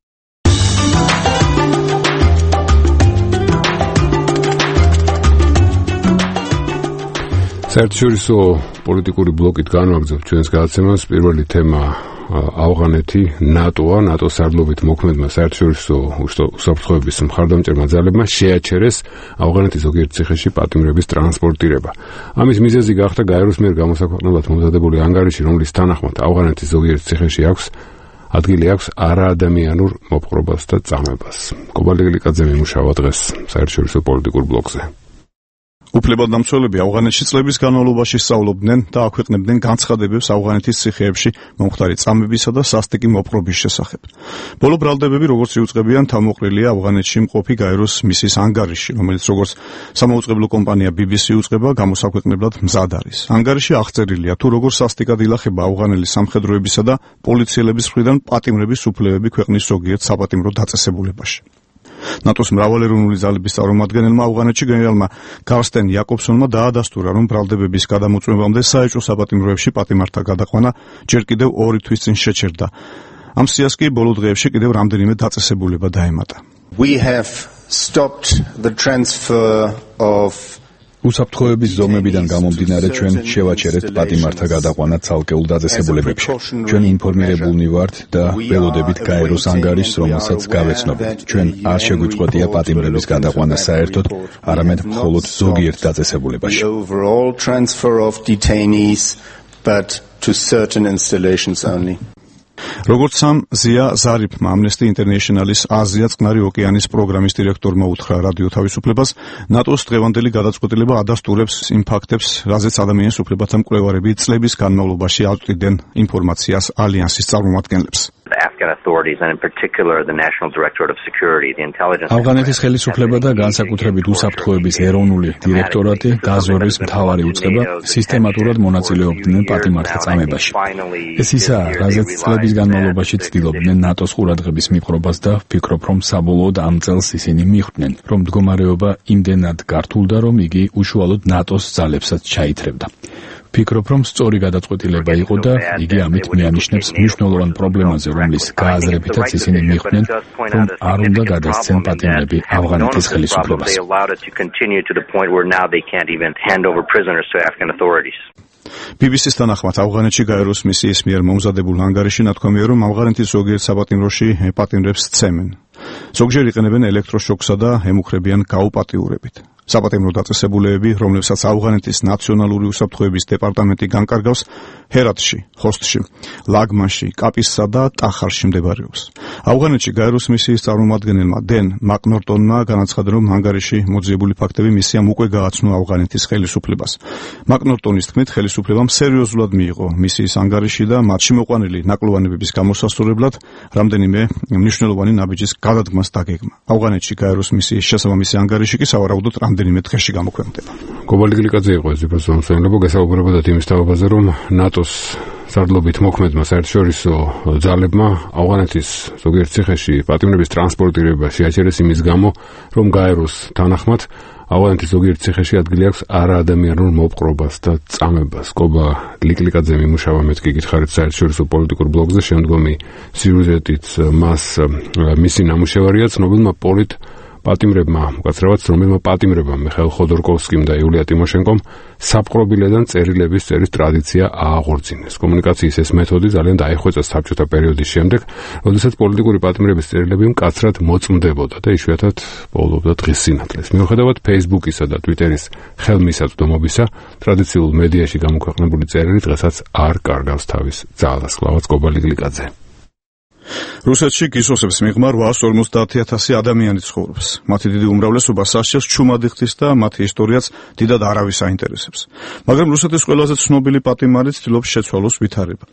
საერთაშორისო პოლიტიკური ბლოკით განვაგრძობთ ჩვენს გადაცემას. პირველი თემა ავღანეთი, ნატოა. ნატოს სარდლობით მოქმედმა საერთაშორისო უსაფრთხოების მხარდამჭერმა ძალებმა შეაჩერეს ავღანეთის ზოგიერთ ციხეში პატიმრების ტრანსპორტირება. ამის მიზეზი გახდა გაეროს მიერ გამოსაქვეყნებლად მომზადებული ანგარიში, რომლის თანახმად ავღანეთის ზოგიერთ ციხეში ადგილი აქვს არაადამიანურ მოპყრობას და წამებას. კობალიკაძე მიმუშავა დღეს საერთაშორისო პოლიტიკურ ბლოკზე. უფლებადამცველები ავღანეთში წლების განმავლობაში სწავლობდნენ და აქვეყნებდნენ განცხადებებს ავღანეთის ციხეებში მომხდარი წამებისა და სასტიკი მოპყრობის შესახებ. ბოლო ბრალდებები, როგორც იუწყებიან, თავმოყრილია ავღანეთში მყოფი გაეროს მისიის ანგარიში, რომელიც როგორც სამაუწყებლო კომპანია BBC იუწყება, გამოსაქვეყნებლად მზად არის. ანგარიში აღწერილია, თუ როგორ სასტიკად ილახება ავღანელი სამხედროებისა და პოლიციელების მხრიდან პატიმრების უფლებები ქვეყნის ზოგიერთ საპატიმრო დაწესებულებაში. ნატოს მრავალეროვნული ძალების წარმომადგენელმა ავღანეთში გენერალმა კარსტენ იაკობსონმა დაადასტურა, რომ ბრალდებების გადამოწმებამდე საეჭვო საპატიმროებში პატიმართა გადაყვანა ჯერ კიდევ 2 თვის წინ შეჩერდა. ამ სიას კი ბოლო დღეებში კიდევ რამდენიმე დაწესებულება დაემატა. We have stopped the transfer of უსაფრთხოების ზომებიდან გამომდინარე ჩვენ შევაჩერეთ პატიმართა გადაყვანა ცალკეულ დაწესებულებებში. ჩვენ ინფორმირებულნი ვართ და ველოდებით გაეროს ანგარიშს, რომელსაც გავეცნობთ. ჩვენ არ შეგვიწყვეტია პატიმრების გადაყვანა საერთოდ, არამედ მხოლოდ ზოგიერთ დაწესებულებაში. როგორც სამ ზია ზარიფმა ამნესტი ინტერნეიშნალის აზია წყნარი ოკეანის პროგრამის დირექტორმა უთხრა რადიო თავისუფლებას, ნატოს დღევანდელი გადაწყვეტილება ადასტურებს იმ ფაქტებს, რაზეც ადამიანის უფლებათა მკვლევარები წლების განმავლობაში აწვდიდნენ ინფორმაციას ალიანსის წარმომადგენლებს. ავღანეთის ხელისუფლება და განსაკუთრებით უსაფრთხოების ეროვნული დირექტორატი გაზორის მთავარი უწყება სისტემატურად მონაწილეობდნენ პატიმართა წამებაში. ეს ისაა, რაზეც წლების განმავლობაში ცდილობდნენ ნატოს ყურადღების მიპყრობას და ვფიქრობ, რომ საბოლოოდ ამ წელს ისინი მიხვდნენ, რომ მდგომარეობა იმდენად გართულდა, რომ იგი უშუალოდ ნატოს ძალებსაც ჩაითრევდა. ვფიქრობ, რომ სწორი გადაწყვეტილება იყო და იგი ამით მიანიშნებს მნიშვნელოვან პრობლემაზე, რომლის გააზრებითაც ისინი მიხვდნენ, რომ არ უნდა გადასცენ პატიმრები ავღანეთის ხელისუფლებას. BBC-ს თანახმად ავღანეთში გაეროს მისიის მიერ მომზადებულ ანგარიში ნათქვამია, რომ ავღანეთის ზოგიერთ საპატიმროში პატიმრებს სცემენ. ზოგჯერ იყენებენ ელექტროშოკსა და ემუქრებიან გაუპატიურებით. საპატიმრო დაწესებულებები, რომლებსაც ავღანეთის ნაციონალური უსაფრთხოების დეპარტამენტი განკარგავს, ჰერათში, ხოსტში, ლაგმანში, კაპისსა და ტახარში მდებარეობს. ავღანეთში გაეროს მისიის წარმომადგენელმა დენ მაკნორტონმა განაცხადა, რომ ანგარიში მოძიებული ფაქტები მისიამ უკვე გააცნო ავღანეთის ხელისუფლებას. მაკნორტონის თქმით, ხელისუფლებამ სერიოზულად მიიღო მისიის ანგარიში და მათში მოყვანილი ნაკლოვანებების გამოსასწორებლად რამდენიმე მნიშვნელოვანი ნაბიჯის გადადგმას დაგეგმა. ავღანეთში გაეროს მისიის შესაბამისი ანგარიში კი სავარაუდოდ რამდენიმე დღეში გამოქვეყნდება. კობალიკაძე იყო ეს პროფესიონალები გასაუბრებოდათ იმის თავაზე, რომ ნატოს სარდლობით მოქმედმა საერთაშორისო ძალებმა ავღანეთის ზოგიერთ ციხეში პატიმრების ტრანსპორტირება შეაჩერეს იმის გამო, რომ გაეროს თანახმად ავღანეთის ზოგიერთ ციხეში ადგილი აქვს არაადამიანურ მოპყრობას და წამებას. კობა ლიკლიკაძე მიმუშავა მეთქი გითხარით საერთაშორისო პოლიტიკურ ბლოგზე, შემდგომი სიუჟეტით მისი ნამუშევარია ცნობილმა პატიმრებმა, უკაცრავად ცნობილმა პატიმრებმა მიხაილ ხოდორკოვსკიმ და იულია ტიმოშენკომ საპყრობილედან წერილების წერის ტრადიცია ააღორწინეს. კომუნიკაციის ეს მეთოდი ძალიან დაიხვეწა საბჭოთა პერიოდის შემდეგ, როდესაც პოლიტიკური პატიმრების წერილები მკაცრად მოწმდებოდა და იშვიათად პოულობდა დღის სინათლეს. მიუხედავად Facebook-ისა და Twitter-ის ხელმისაწვდომობისა, ტრადიციულ მედიაში გამოქვეყნებული წერილი დღესაც არ კარგავს თავის ძალას. კლავაც კობალიკაძე. რუსეთში გისოსებს მიღმა 850,000 ადამიანი ცხოვრობს. მათი დიდი უმრავლესობა სასჯელს ჩუმად იხდის და მათი ისტორიაც დიდად არავის აინტერესებს. მაგრამ რუსეთის ყველაზე ცნობილი პატიმარი ცდილობს შეცვალოს ვითარება.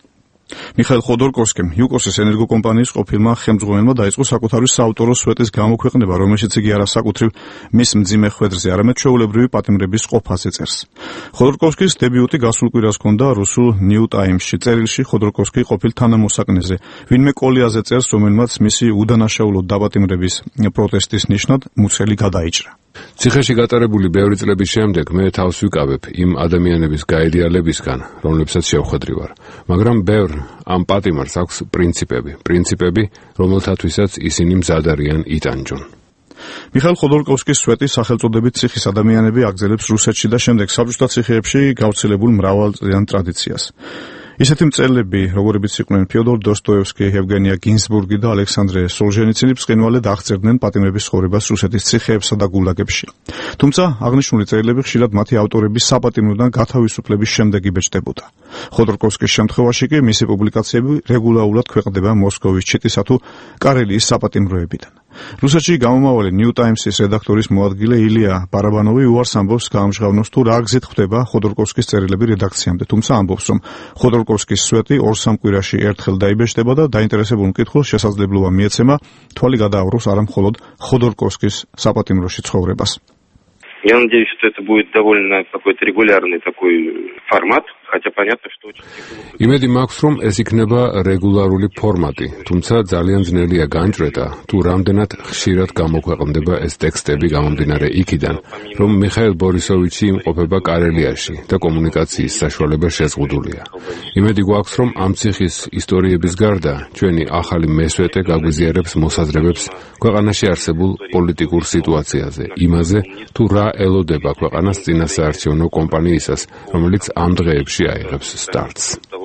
მიხაილ ხოდორკოვსკიმ იუკოსის ენერგოკომპანიის ყოფილმა ხელმძღვანელმა დაიწყო საკუთარი საავტორო სვეტის გამოქვეყნება, რომელშიც იგი არასაკუთრივ მის მძიმე ხვედრზე, არამედ ჩვეულებრივი პატიმრების ყოფაზე წერს. ხოდორკოვსკის დებიუტი გასულ კვირას ჰქონდა რუსულ New Times-ში. წერილში ხოდორკოვსკი ყოფილ თანამოსაკნეზე, ვინმე კოლიაზე წერს, რომელმაც მისი უდანაშაულო დაპატიმრების პროტესტის ნიშნად მუცელი გადაიჭრა. ციხეში გატარებული ბევრი წლების შემდეგ მე თავს ვიკავებ იმ ადამიანების გაიდეალებისგან, რომლებსაც შევხვედრი ვარ, მაგრამ ბევრ ამ პატიმარს აქვს პრინციპები, რომელთათვისაც ისინი მზად არიან იტანჯონ. მიხაილ ხოდორკოვსკის სვეტი სახელწოდებით ციხის ადამიანები აგრძელებს რუსეთში და შემდეგ საბჭოთა ციხეებში გავრცელებულ მრავალწლიან ტრადიციას. ისეთი მწერლები, როგორებიც იყვნენ ფიოდორ დოსტოევსკი, ევგენია გინზბურგი და ალექსანდრე სოლჟენიცინი, ბრწყინვალედ აღწერდნენ პატიმრების ცხოვრებას რუსეთის ციხეებსა და გულაგებში. თუმცა აღნიშნული წერილები ხშირად მათი ავტორების საპატიმროდან გათავისუფლების შემდეგ იბეჭდებოდა. ხოდორკოვსკის შემთხვევაში კი მისი პუბლიკაციები რეგულარულად ქვეყნდება მოსკოვის ჩიტისა თუ კარელიის საპატიმროებიდან. რუსეთში გამომავალი New Times-ის რედაქტორის მოადგილე ილია ბარაბანოვი უარს ამბობს გაამჟღავნოს თუ რა გზით ხვდება ხოდორკოვსკის წერილები რედაქციამდე, თუმცა ამბობს, რომ ხოდორკოვსკის სვეტი 2-3 კვირაში ერთხელ დაიბეჭდება და დაინტერესებულ მკითხველს შესაძლებლობა მიეცემა თვალი გადააყროს არა მხოლოდ ხოდორკოვსკის საპატიმროში ცხოვრებას. Я надеюсь, что это будет довольно какой-то регулярный такой формат, хотя понятно, что очень тяжело. იმედი მაქვს, რომ ეს იქნება რეგულარული ფორმატი, თუმცა ძალიან ძნელია განჭრედა, თუ რამდენად ხშირად გამოქვეყნდება ეს ტექსტები გამომდინარე იქიდან, რომ მიხაილ ბორისოვიჩი იმყოფება კარელიაში და კომუნიკაციის საშუალება შეზღუდულია. იმედი გვაქვს, რომ ამ ციხის ისტორიების გარდა ჩვენი ახალი მესვეტე გაგვიზიარებს მოსაზრებებს ქვეყანაში არსებულ პოლიტიკურ სიტუაციაზე, იმაზე, თუ რა ელოდება ქვეყანას წინასაარჩევნო კომპანიისას, რომელიც ამ დღეებში აიღებს სტარტს.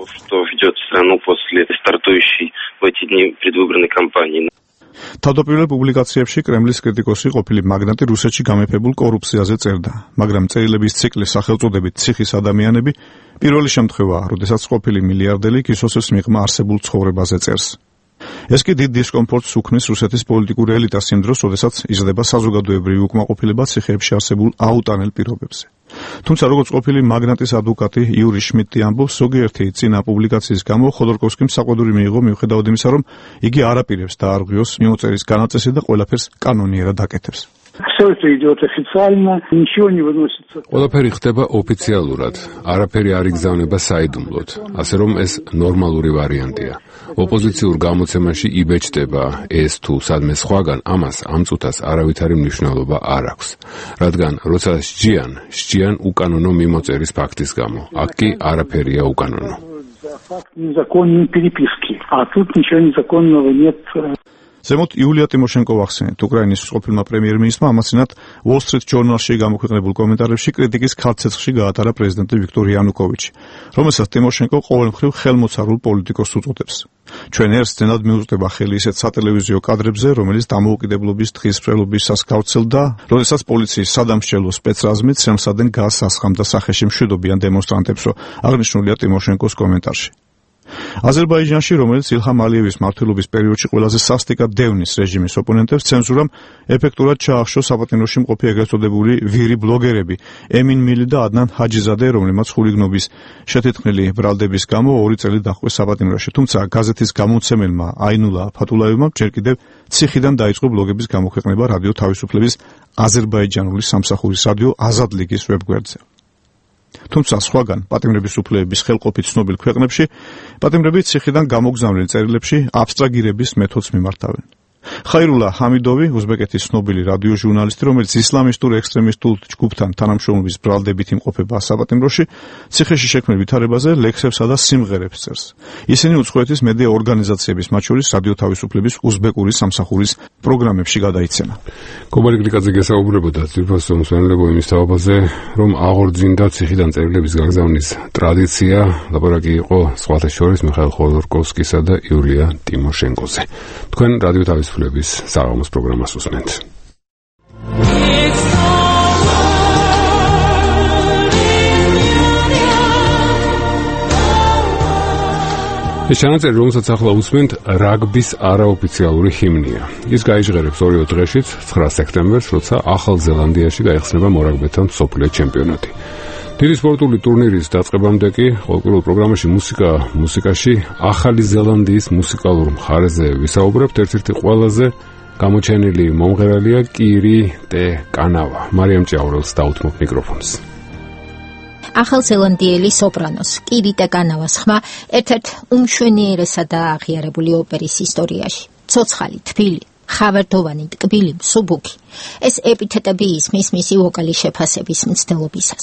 თავდაპირველ პუბლიკაციებში კრემლის კრიტიკოსი ყოფილი მაგნატი რუსეთში გამეფებულ კორუფციაზე წერდა, მაგრამ წერილების ციკლი სახელწოდებით ციხის ადამიანები პირველი შემთხვევაა, როდესაც ყოფილი მილიარდელი კისოსის მიღმა არსებულ ცხოვრებაზე წერს. ეს კი დიდ დისკომფორტს უქმნის რუსეთის პოლიტიკურ ელიტას იმ დროს, როდესაც იზრდება საზოგადოებრივი უკმაყოფილება ციხეებში არსებულ აუტანელ პირობებზე. თუმცა როგორც ყოფილი მაგნატის ადვოკატი იური შმიდტი ამბობს, ზოგიერთი წინა публикацიის გამო ხოდორკოვსკიმ საყვედური მიიღო მიუხედავად იმისა, რომ იგი არ აპირებს დაარღვიოს მიმოწერის განაწესი და ყველაფერს კანონიერად აკეთებს. Все это идет официально, ничего не выносится. ყველაფერი ხდება ოფიციალურად, არაფერი არ იგზავნება საიდუმლოდ, ასე რომ ეს ნორმალური ვარიანტია. ოპოზიციურ გამოცემაში იბეჭდება ეს თუ სადმე სხვაგან, ამას ამ წუთას არავითარი მნიშვნელობა არ აქვს, რადგან როცა სჯიან უკანონო მიმოწერის ფაქტის გამო, აქ კი არაფერია უკანონო. Факт незаконной переписки, а тут ничего незаконного нет. ზემოთ იულია ტიმოშენკო ახსენეთ, უკრაინის ყოფილმა პრემიერ-მინისტრმა ამასინათ Wall Street Journal-ში გამოქვეყნებულ კომენტარებში კრიტიკის ქარცეცხლში გაატარა პრეზიდენტი ვიქტორ იანუკოვიჩი, რომელსაც ტიმოშენკო ყოველმხრივ ხელმოცარულ პოლიტიკოსს უწოდებს. ჩვენ ერთ სცენად მიუწვდება ხელი ისეთ სატელევიზიო კადრებზე, რომელიც დამოუკიდებლობის დღის მშველობისას გავრცელდა, როდესაც პოლიციის სადამსჯელო სპეცრაზმით სემსადენ გაზს ასხამდა სახეში მშვიდობიან დემონსტრანტებს, აღნიშნულია ტიმოშენკოს კომენტარში. აზერბაიჯანში, რომელიც ილჰამ ალიევის მმართველობის პერიოდში ყველაზე სასტიკად დევნის რეჟიმის ოპონენტებს, ცენზურამ ეფექტურად ჩაახშო საპატიმროში მყოფი ეგრეთ წოდებული ვირი ბლოგერები ემინ მილი და ადნან ჰაჯიზადე, რომლებმაც ხულიგნობის შეთეთქმული ბრალდების გამო 2 წელი დაჰყვეს საპატიმროში. თუმცა გაზეთის გამომცემელმა აინულა ფათულაევმა ჯერ კიდევ ციხიდან დაიწყო ბლოგების გამოქვეყნება რადიო თავისუფლების აზერბაიჯანული სამსახურის რადიო აზად ლიგის ვებგვერდზე. თუმცა სხვაგან პატიმრების უფლებების ხელყოფით ცნობილ ქვეყნებში პატიმრები ციხიდან გამოგზავნილ წერილებში აბსტრაგირების მეთოდს მიმართავენ. ხაირულა ჰამიდოვი, უზბეკეთის ცნობილი რადიო ჟურნალისტი, რომელიც ისლამისტურ ექსტრემისტულ ჯგუფთან თანამშრომლობის ბრალდებით იმყოფება საპატიმროში, ციხეში შექმნილ ვითარებაზე ლექსებსა და სიმღერებს წერს. ისინი უცხოეთის მედია ორგანიზაციების, მათ შორის რადიო თავისუფლების უზბეკური სამსახურის პროგრამებში გადაიცემა. კობალი გლიკაძე გესაუბრებოდა ძირფასო მსმენელებო იმის თაობაზე, რომ აღორძინდა ციხიდან წერილების გაგზავნის ტრადიცია, ლაპარაკი იყო სხვათა შორის მიხაილ ხოდორკოვსკისა და იულია ტიმოშენკოზე. თქვენ რადიო თავისუფლების საღამოს პროგრამას უსმენთ. ეს ჩანაწერი, რომელსაც ახლა უსმენთ, რაგბის არაოფიციალური ჰიმნია. ის გაიჟღერებს ორივე დღეშიც, 9 სექტემბერს, როცა ახალ ზელანდიაში გაიხსნება მორაგბეთა მსოფლიო ჩემპიონატი. დიდი სპორტული ტურნირის დაწყებამდე კი ყოველკვირეულ პროგრამაში მუსიკაში ახალი ზელანდიის მუსიკალურ მხარეზე ვისაუბრებთ. ერთ-ერთი ყველაზე გამოჩენილი მომღერალია კირი ტე კანავა. მარიამ ჭაურელს დაუთმობ მიკროფონს. ახალზელანდიელი სოპრანოს კირი ტე კანავას ხმა ერთ-ერთ უმშვენიერესა და აღიარებული ოპერის ისტორიაში. ცოცხალი, თბილი, ხავერდოვანი, ტკბილი, მსუბუქი. ეს ეპითეტები ისმის მისი ვოკალის შეფასების მცდელობისას.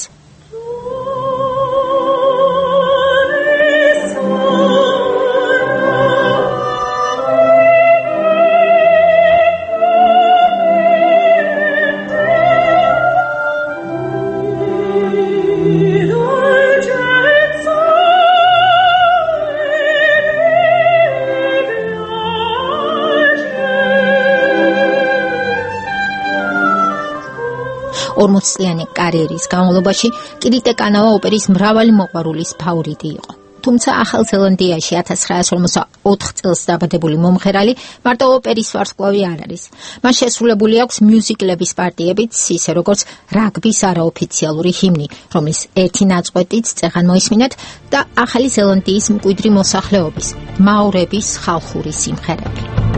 ორმოცწლიანი კარიერის განმავლობაში კირი ტე კანავა ოპერის მრავალი მოყვარულის ფავორიტი იყო. თუმცა ახალზელანდიაში 1954 წელს დაბადებული მომღერალი მარტო ოპერის ვარსკვლავი არ არის. მას შესრულებული აქვს მიუზიკლების პარტიებიც, ისე როგორც რაგბის არაოფიციალური ჰიმნი, რომლის ერთი ნაწყვეტიც წეღან მოისმინეთ და ახალი ზელანდიის მკვიდრი მოსახლეობის, მაორების ხალხური სიმღერები.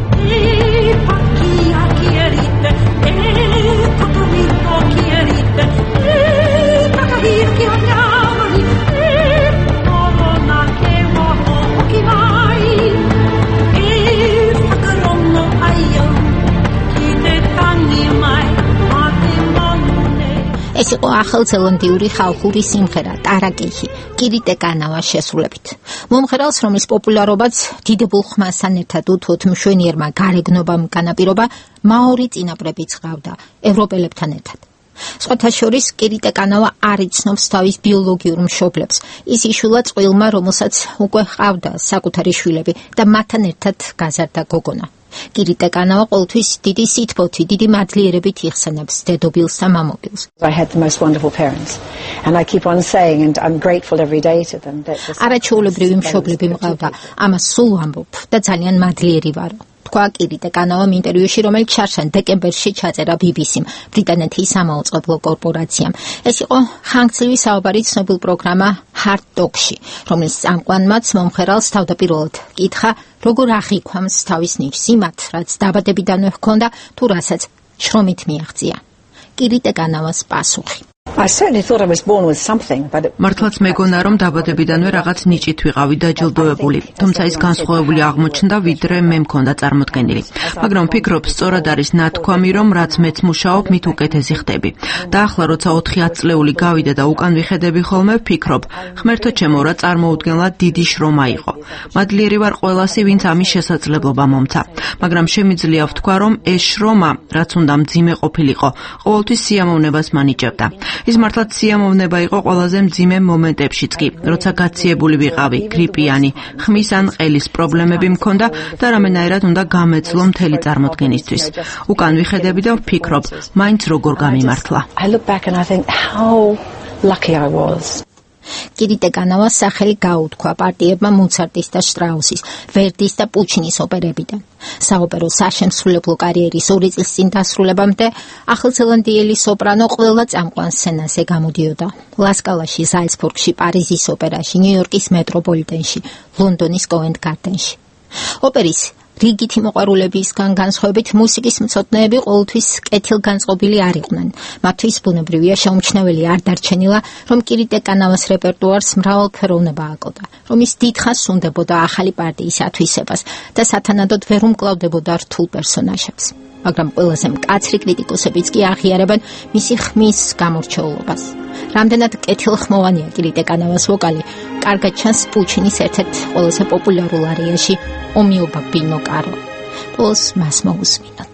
ეს იყო ახალზელანდიური ხალხური სიმღერა ტარაკიჰი კირი ტე კანავას შესრულებით. მომღერალს, რომლის პოპულარობაც დიდებულ ხმასთან ერთად უთუოდ მშვენიერმა გარეგნობამ განაპირობა, მაორი წინაპრებიც ჰყავდა ევროპელებთან ერთად. სხვათა შორის კირი ტე კანავა არ იცნობს თავის ბიოლოგიურ მშობლებს. ის იშვილა წყვილმა, რომელსაც უკვე ჰყავდა საკუთარი შვილები და მათთან ერთად გაზარდა გოგონა. კირი ტე კანავა ყოველთვის დიდი სითბოთი, დიდი მადლიერებით იხსენებს დედობილს და მამობილს. არაჩვეულებრივი მშობლები მყავდა, ამას სულ ვამბობ და ძალიან მადლიერი ვარო. თქვა კირი ტე კანავამ ინტერვიუში, რომელიც შარშან დეკემბერში ჩაწერა BBC-მ, ბრიტანეთის სამაუწყებლო კორპორაციამ. ეს იყო ხანგრძლივი საუბარი ცნობილ პროგრამა Hard Talk-ში, რომლის წამყვანმაც მომღერალს თავდაპირველად კითხა, როგორ აღიქვამს თავის ნიშს იმათ, რაც დაბადებიდანვე ჰქონდა, თუ რასაც შრომით მიაღწია. კირი ტე კანავას პასუხი. მართლაც მეგონა, რომ დაბადებიდანვე რაღაც ნიჭით ვიყავი დაჯილდოებული, თუმცა ის განსხვავებული აღმოჩნდა, ვიდრე მე მქონდა წარმოდგენილი. მაგრამ ვფიქრობ, სწორად არის ნათქვამი, რომ რაც მეც მუშაობ, მით უკეთესი ხდები. და ახლა, როცა 4-10 წლეული გავიდა და უკან ვიხედები ხოლმე, ვფიქრობ, ღმერთო ჩემო, რა წარმოუდგენლად დიდი შრომა იყო. მადლიერი ვარ ყველასი, ვინც ამის შესაძლებლობა მომცა. მაგრამ შემიძლია ვთქვა, რომ ეს შრომა, რაც უნდა მძიმე ყოფილიყო, ყოველთვის სიამოვნებას მანიჭებდა. ის მართლაც სიამოვნება იყო ყველაზე მძიმე მომენტებშიც კი, როცა გაციებული ვიყავი, გრიპიანი, ხმის ან ყელის პრობლემები მქონდა და რამენაირად უნდა გამეძლო მთელი წარმოდგენისთვის. უკან ვიხედები და ვფიქრობ, მაინც როგორ გამიმართლა. კირი ტე კანავას სახელი გაუთქვა პარტიებმა მოცარტის და შტრაუსის, ვერდის და პუჩინის ოპერებიდან. საოპერო საშემსრულებლო კარიერის 2 წლის წინ დასრულებამდე ახალზელანდიელი სოპრანო ყველა წამყვან სცენაზე გამოდიოდა. ლასკალაში, ზალცბურგში, პარიზის ოპერაში, ნიუ-იორკის მეტროპოლიტენში, ლონდონის კოვენტ გარდენში. ოპერის რიგითი მოყვარულებისგან განსხვავებით, მუსიკის მცოდნეები ყოველთვის კეთილგანწყობილი არ იყვნენ. მათთვის ბუნებრივია შეუმჩნეველი არ დარჩენილა, რომ კირი ტე კანავას რეპერტუარს მრავალფეროვნება აკოდა, რომ ის დიდხანს უნდებოდა ახალი პარტიის ათვისებას და სათანადოდ ვერ უმკლავდებოდა რთულ პერსონაჟებს. მაგრამ ყველაზე მკაცრი კრიტიკოსებიც კი აღიარებენ მისი ხმის გამორჩეულობას. რამდენად კეთილხმოვანია კირი ტე კანავას ვოკალი, კარგად ჩანს პუჩინის ერთ-ერთ ყველაზე პოპულარულ არიაში O mio bambino caro, os más mousminot.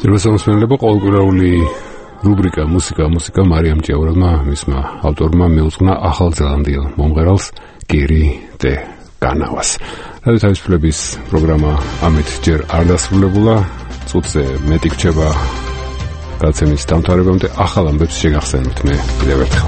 들어서면서 ყოველკვირეული რუბრიკა მუსიკა მარიამ ჭიაურელმა მისმა ავტორმა მიუძღვნა ახალზელანდიელ მომღერალს გერი დე განავას. რადიოთაისფლების პროგრამა ამით ჯერ არ დასრულებულა, წუთზე მეტი გრჩება გადაცემის დამთავრებამდე. ახალ ამბებს შეგახსენებთ მე კიდევ ერთხელ.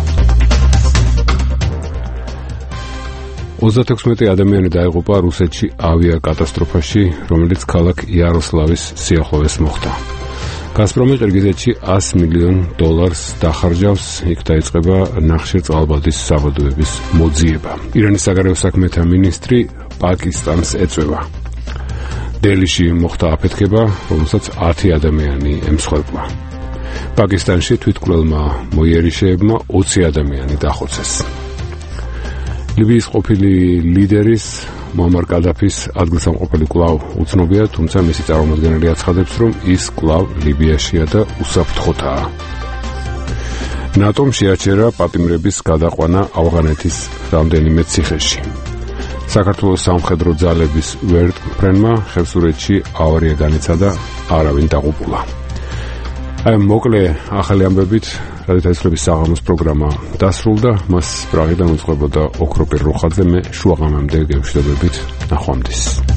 36 ადამიანი დაიღუპა რუსეთში ავიაკატასტროფაში, რომელიც ქალაქ იაროსლავის სიახლოვეს მოხდა. გაზპრომი ყირგიზეთში $100 მილიონ დახარჯავს, იქ დაიწყება ნახშირწყალბადის საბადოების მოძიება. ირანის საგარეო საქმეთა მინისტრი პაკისტანს ეწვევა. დელიში მოხდა აფეთქება, რომელსაც 10 ადამიანი ემსხვერპლა. პაკისტანში თვითმკვლელმა მოიერიშეებმა 20 ადამიანი დახოცეს. ლიბიის ყოფილი ლიდერის მუამარ კადაფის ადგილსამყოფელი კვლავ უცნობია, თუმცა მისი წარმომადგენელი აცხადებს, რომ ის კვლავ ლიბიაშია და უსაფრთხოთაა. ნატომ შეაჩერა პატიმრების გადაყვანა ავღანეთის რამდენიმე ციხეში. საქართველოს სამხედრო ძალების ვერტმფრენმა ხევსურეთში ავარია განიცადა, არავინ დაღუპულა. აი მოკლე ახალი ამბებით რადიოთაისფლების საღამოს პროგრამა დასრულდა, მას პრაღიდან უძღვებოდა ოქროპირ როხაძე, მე შუაღამემდე გემშვიდობებით, ნახვამდის.